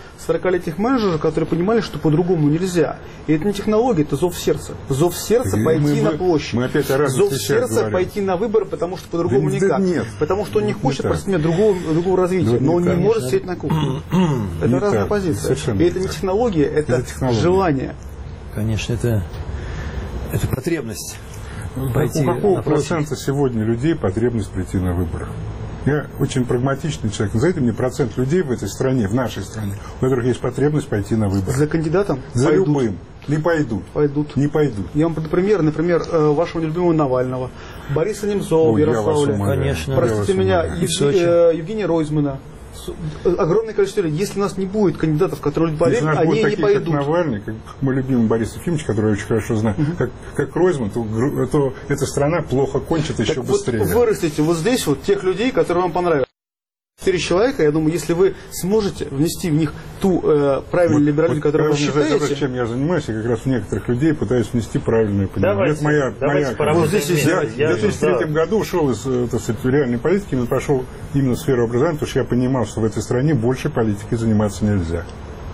40-летних менеджеров, которые понимали, что по-другому нельзя. И это не технология, это зов сердца. Зов сердца пойти на площадь. Мы опять о разных зов вещах сердца говорим. пойти на выборы, потому что по-другому никак. Нет. Потому что он не хочет, простите меня, другого развития. Но он не может сидеть на кухне. Это разная позиция. И это не технология, это желание. Конечно, это потребность. У какого процента сегодня людей потребность прийти на выборы? Я очень прагматичный человек. Назовите мне процент людей в этой стране, в нашей стране, у которых есть потребность пойти на выборы. За кандидатом? За любым. Не пойдут. Не пойдут. Я вам пример, например, вашего любимого Навального, Бориса Немцова в Ярославле. Конечно. Простите меня, Евгения Ройзмана. Огромное количество людей. Если у нас не будет кандидатов, которые люди поверят, они не пойдут. Как Навальный, как мой любимый Борис Ефимович, который я очень хорошо знаю, как Ройзман, то эта страна плохо кончит еще быстрее. Вот вырастите вот здесь вот тех людей, которые вам понравятся. 4 человека, я думаю, если вы сможете внести в них ту правильную либерализм, которую вы считаете... Чем я занимаюсь, я как раз в некоторых людей пытаюсь внести правильное понимание. Это моя вот здесь я в 2003 году ушел из реальной политики, но пошел именно в сферу образования, потому что я понимал, что в этой стране больше политикой заниматься нельзя.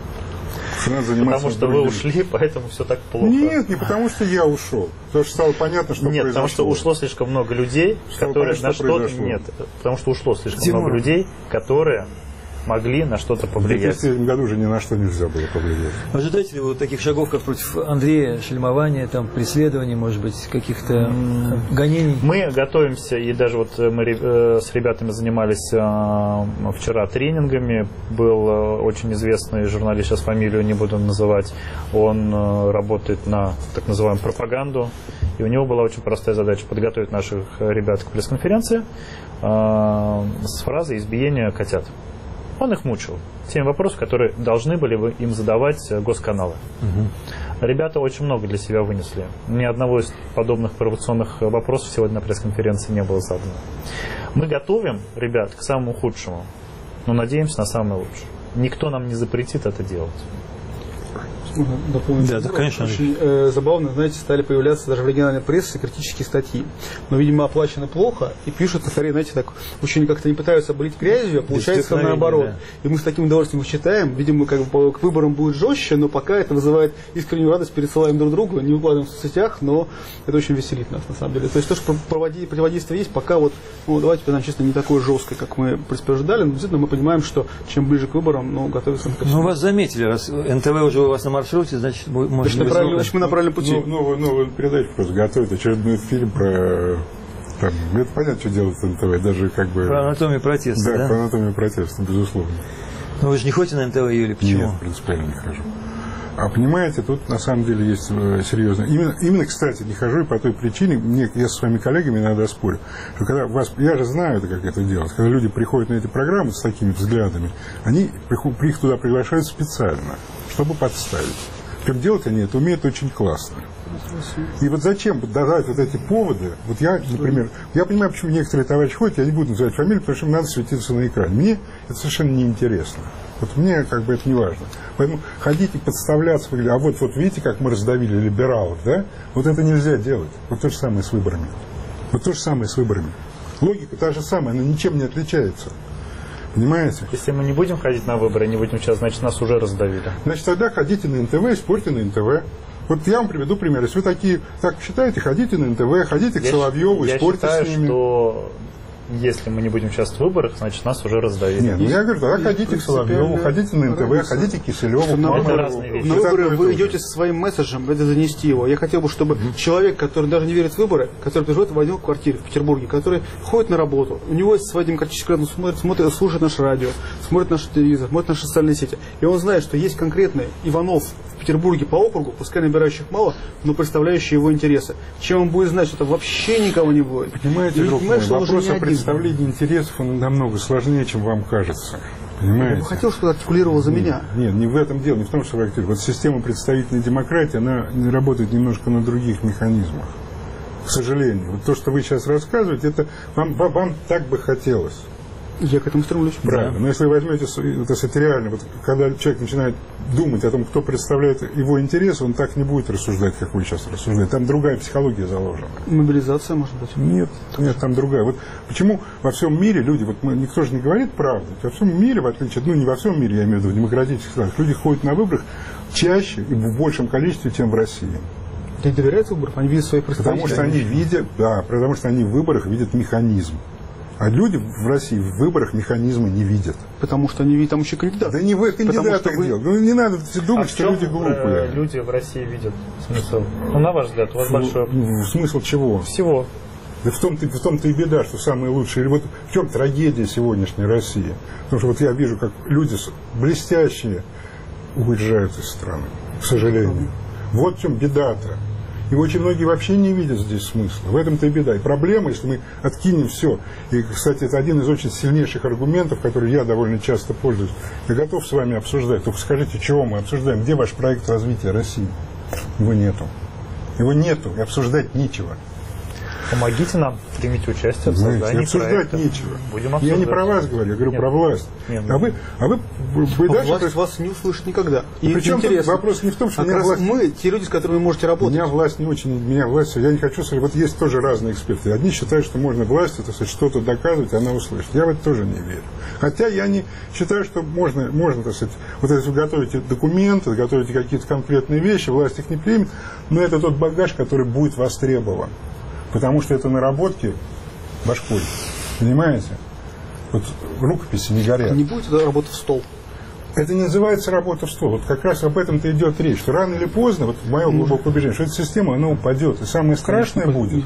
Потому что вы ушли, поэтому все так плохо. Нет, не потому что я ушел. Потому что стало понятно, что произошло. Нет, потому что ушло слишком много людей, которые на что-то... Нет, потому что ушло слишком много людей, которые могли на что-то повлиять. В 2003 году уже ни на что нельзя было повлиять. Ожидаете ли вы таких шагов, как против Андрея, шельмования, там, преследований, может быть, каких-то гонений? Мы готовимся, и даже вот мы с ребятами занимались вчера тренингами. Был очень известный журналист, сейчас фамилию не буду называть, он работает на так называемую пропаганду, и у него была очень простая задача подготовить наших ребят к пресс-конференции с фразой «избиение котят». Он их мучил теми вопросами, которые должны были бы им задавать госканалы. Ребята очень много для себя вынесли. Ни одного из подобных провокационных вопросов сегодня на пресс-конференции не было задано. Мы готовим ребят к самому худшему, но надеемся на самое лучшее. Никто нам не запретит это делать. Да, конечно. Очень забавно, знаете, стали появляться даже в региональной прессе критические статьи. Но, видимо, оплачены плохо и пишут, скорее, знаете, так очень как-то не пытаются облить грязью, а получается наоборот. Да. И мы с таким удовольствием их читаем. Видимо, как бы к выборам будет жестче, но пока это вызывает искреннюю радость, пересылаем друг другу, не выкладываем в соцсетях, но это очень веселит нас, на самом деле. То есть то, что противодействие есть, пока вот, ну, давайте признаем честно, не такое жесткое, как мы, в принципе, ожидали, но действительно мы понимаем, что чем ближе к выборам, ну, готовиться ко всему. Ну, вас заметили, раз НТВ уже у вас на маршруте, значит, можно... Значит, мы на правильном пути. Новую передачу просто готовят, очередной фильм про... Там, это понятно, что делает НТВ, даже как бы... Про анатомию протеста, да? Да, про анатомию протеста, безусловно. Но вы же не ходите на НТВ, Юлия, почему? Нет, принципиально не хожу. А понимаете, тут на самом деле есть серьезно. Именно, кстати, не хожу и по той причине, я со своими коллегами иногда спорю, что когда вас, я же знаю, как это делать, когда люди приходят на эти программы с такими взглядами, их туда приглашают специально, чтобы подставить. Как делать они это умеют очень классно. И вот зачем давать вот эти поводы? Вот я, например, я понимаю, почему некоторые товарищи ходят, я не буду называть фамилию, потому что им надо светиться на экране. Мне это совершенно неинтересно. Вот мне как бы это не важно. Поэтому ходить и подставляться, а вот видите, как мы раздавили либералов, да? Вот это нельзя делать. Вот то же самое с выборами. Вот то же самое с выборами. Логика та же самая, она ничем не отличается. Понимаете? Если мы не будем ходить на выборы, не будем участвовать, значит, нас уже раздавили. Значит, тогда ходите на НТВ, спорьте на НТВ. Вот я вам приведу пример. Если вы такие, так считаете, ходите на НТВ, ходите к Соловьеву, спорьте с ними. Я считаю, что если мы не будем участвовать в выборах, значит, нас уже раздавили. Нет, я говорю, тогда ходите к Соловьеву, ходите на НТВ, ходите к Киселеву. На выборы вы идете со своим месседжем, это занести его. Я хотел бы, чтобы человек, который даже не верит в выборы, который живет в одной квартире в Петербурге, который ходит на работу, у него есть своя демократическая работа, смотрит, слушает наше радио, смотрит наш телевизор, смотрит наши социальные сети. И он знает, что есть конкретный Иванов в Петербурге по округу, пускай набирающих мало, но представляющий его интересы. Чем он будет знать, что там вообще никого не будет. Понимаете, друг мой, вопрос о представлении интересов, он намного сложнее, чем вам кажется. Понимаете? Я бы хотел, чтобы артикулировал за меня. Нет, не в этом дело, не в том, что вы. Вот система представительной демократии, она работает немножко на других механизмах. К сожалению. Вот то, что вы сейчас рассказываете, это вам так бы хотелось. Я к этому стремлюсь. Правильно. Да. Но если вы возьмете, так сказать, реально, вот, когда человек начинает думать о том, кто представляет его интересы, он так не будет рассуждать, как вы сейчас рассуждаете. Там другая психология заложена. Мобилизация, может быть? Нет, там другая. Вот почему во всем мире люди, вот никто же не говорит правду, во всем мире, в отличие, ну не во всем мире, я имею в виду в демократических странах, люди ходят на выборах чаще и в большем количестве, чем в России. Они доверяют выборам? Они видят своих представителей? Потому что они видят, да, потому что они в выборах видят механизм. А люди в России в выборах механизмы не видят. Потому что они видят там еще кандидатов. Да не в кандидатах дело. Ну не надо думать, что люди глупые. Люди в России видят смысл? Ну, на ваш взгляд, у вас большой... Смысл чего? Всего. Да в том-то и беда, что самые лучшие. Вот в чем трагедия сегодняшней России? Потому что вот я вижу, как люди блестящие уезжают из страны, к сожалению. Вот в чем беда-то. И очень многие вообще не видят здесь смысла. В этом-то и беда. И проблема, если мы откинем все. И, кстати, это один из очень сильнейших аргументов, который я довольно часто пользуюсь. Я готов с вами обсуждать. Только скажите, чего мы обсуждаем? Где ваш проект развития России? Его нету. Его нету. И обсуждать нечего. Помогите нам, примите участие в создании обсуждать проекта. нечего. Будем обсуждать. Я не про вас говорю, я говорю про власть. Нет, а вы дальше... Власть вас не услышит никогда. И причем интересно. Вопрос не в том, что как раз власть... мы, те люди, с которыми вы можете работать. Меня власть не очень... Я не хочу сказать... Вот есть тоже разные эксперты. Одни считают, что можно власти, так сказать, что-то доказывать, она услышит. Я в это тоже не верю. Хотя я не считаю, что можно, так сказать... Вот если вы готовите документы, готовите какие-то конкретные вещи, власть их не примет, но это тот багаж, который будет востребован. Потому что это наработки башкой. Понимаете? Вот рукописи не горят. Не будет это работа в стол. Это не называется работа в стол. Вот как раз об этом-то идет речь. Что рано или поздно, вот мое глубокое убеждение, что эта система, она упадет. И самое страшное будет,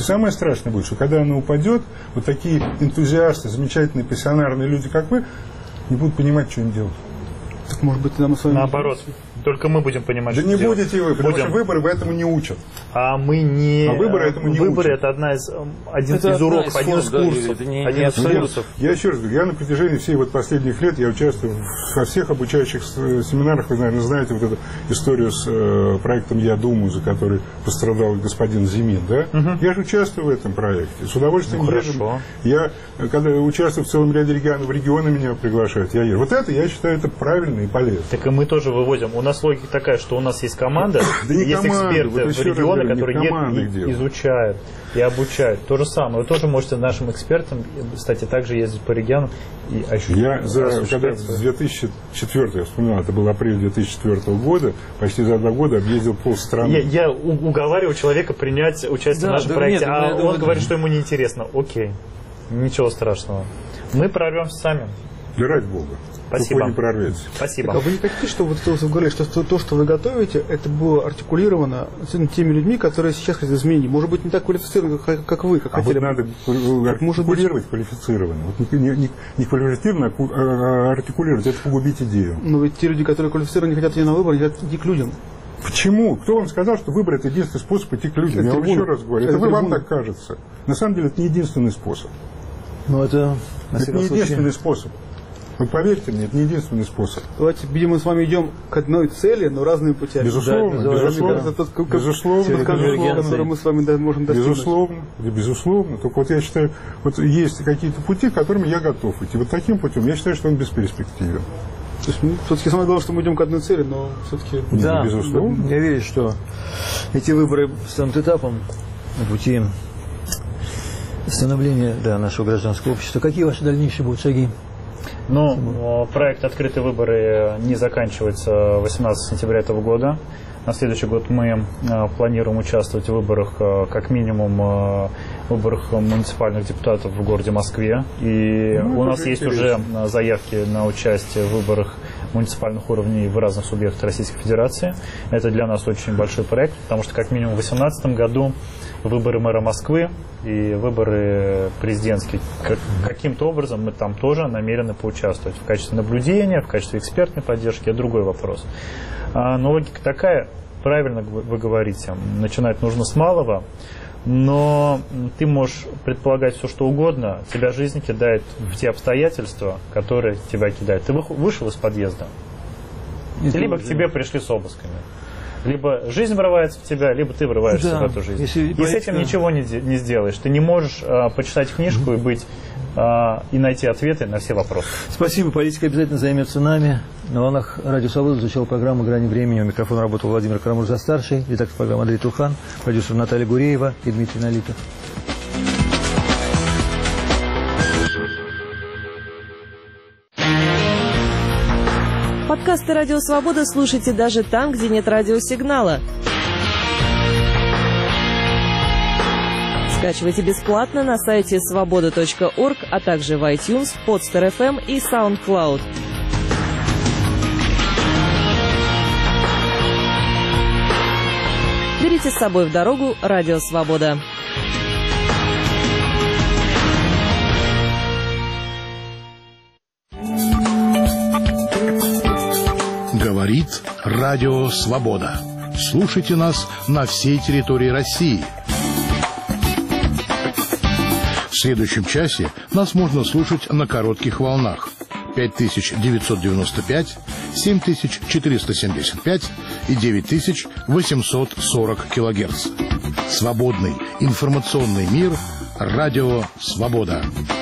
что когда она упадет, вот такие энтузиасты, замечательные пассионарные люди, как вы, не будут понимать, что им делать. Так, может быть, нам с вами... Наоборот. Только мы будем понимать, да что не делать. Будете вы, потому что выборы этому не учат. А мы не... А выборы этому не Выборы учат. это один из уроков, один из курсов. Один из курсов. Я еще раз говорю, я на протяжении всей вот последних лет я участвую во всех обучающих семинарах. Вы, наверное, знаете вот эту историю с проектом «Я думаю», за который пострадал господин Зимин, да? Я же участвую в этом проекте. С удовольствием езжу. Я, когда участвую в целом ряде регионы меня приглашают. Я езжу. Вот это, я считаю, это правильно и полезно. Так и мы тоже выводим. У нас логика такая, что у нас есть команда, есть эксперты в регионы, которые изучают и обучают. То же самое. Вы тоже можете нашим экспертам, кстати, также ездить по регионам и ощущать. Когда с 2004, я вспоминал, это был апрель 2004 года, почти за 2 года объездил полстраны. Я уговариваю человека принять участие в нашем проекте, он говорит, что ему неинтересно. Окей, ничего страшного. Мы прорвемся сами. Да ради Бога. Спасибо. Не прорветесь. Спасибо. А вы не хотите, чтобы вот вы говорили, что то, что вы готовите, это было артикулировано теми людьми, которые сейчас хотят изменить? Может быть, не так квалифицированы, как вы, как хотели. Надо артикулировать квалифицированно. Вот не квалифицированно, а артикулировать. Это погубить идею. Но ведь те люди, которые квалифицированы, не хотят идти на выборы, не хотят идти к людям. Почему? Кто вам сказал, что выбор – это единственный способ идти к людям? Я вам еще раз говорю. Это вам так кажется. На самом деле, это не единственный способ. Но это не единственный способ. Вы поверьте мне, это не единственный способ. Давайте, видимо, мы с вами идем к одной цели, но разными путями. Безусловно, безусловно, который мы с вами можем достигнуть. Безусловно. Только вот я считаю, вот есть какие-то пути, которыми я готов идти. Вот таким путем я считаю, что он бесперспективен. То есть, все-таки самое главное, что мы идем к одной цели, но все-таки... Да, безусловно. Я верю, что эти выборы станут этапом на пути становления нашего гражданского общества. Какие ваши дальнейшие будут шаги? Ну, проект «Открытые выборы» не заканчивается 18 сентября этого года. На следующий год мы планируем участвовать в выборах, как минимум, выборах муниципальных депутатов в городе Москве. И у нас есть уже заявки на участие в выборах муниципальных уровней в разных субъектах Российской Федерации. Это для нас очень большой проект, потому что как минимум в 2018 году выборы мэра Москвы и выборы президентские. Каким-то образом мы там тоже намерены поучаствовать в качестве наблюдения, в качестве экспертной поддержки. Это другой вопрос. Но логика такая, правильно вы говорите, начинать нужно с малого, но ты можешь предполагать все, что угодно, тебя жизнь кидает в те обстоятельства, которые тебя кидают. Ты вышел из подъезда, либо к тебе пришли с обысками. Либо жизнь врывается в тебя, либо ты врываешься в эту жизнь. И с этим ничего не сделаешь. Ты не можешь почитать книжку и быть и найти ответы на все вопросы. Спасибо. Политика обязательно займется нами. На волнах Радио Свобода звучала программа «Грани времени». У микрофона работал Владимир Карамурза-старший. Редактор программы Андрей Турхан, продюсер Наталья Гуреева и Дмитрий Налитов. Подкасты «Радио Свобода» слушайте даже там, где нет радиосигнала. Скачивайте бесплатно на сайте svoboda.org, а также в iTunes, Podster.fm и SoundCloud. Берите с собой в дорогу «Радио Свобода». Говорит Радио Свобода. Слушайте нас на всей территории России. В следующем часе нас можно слушать на коротких волнах 5995, 7475 и 9840 килогерц. Свободный информационный мир. Радио Свобода.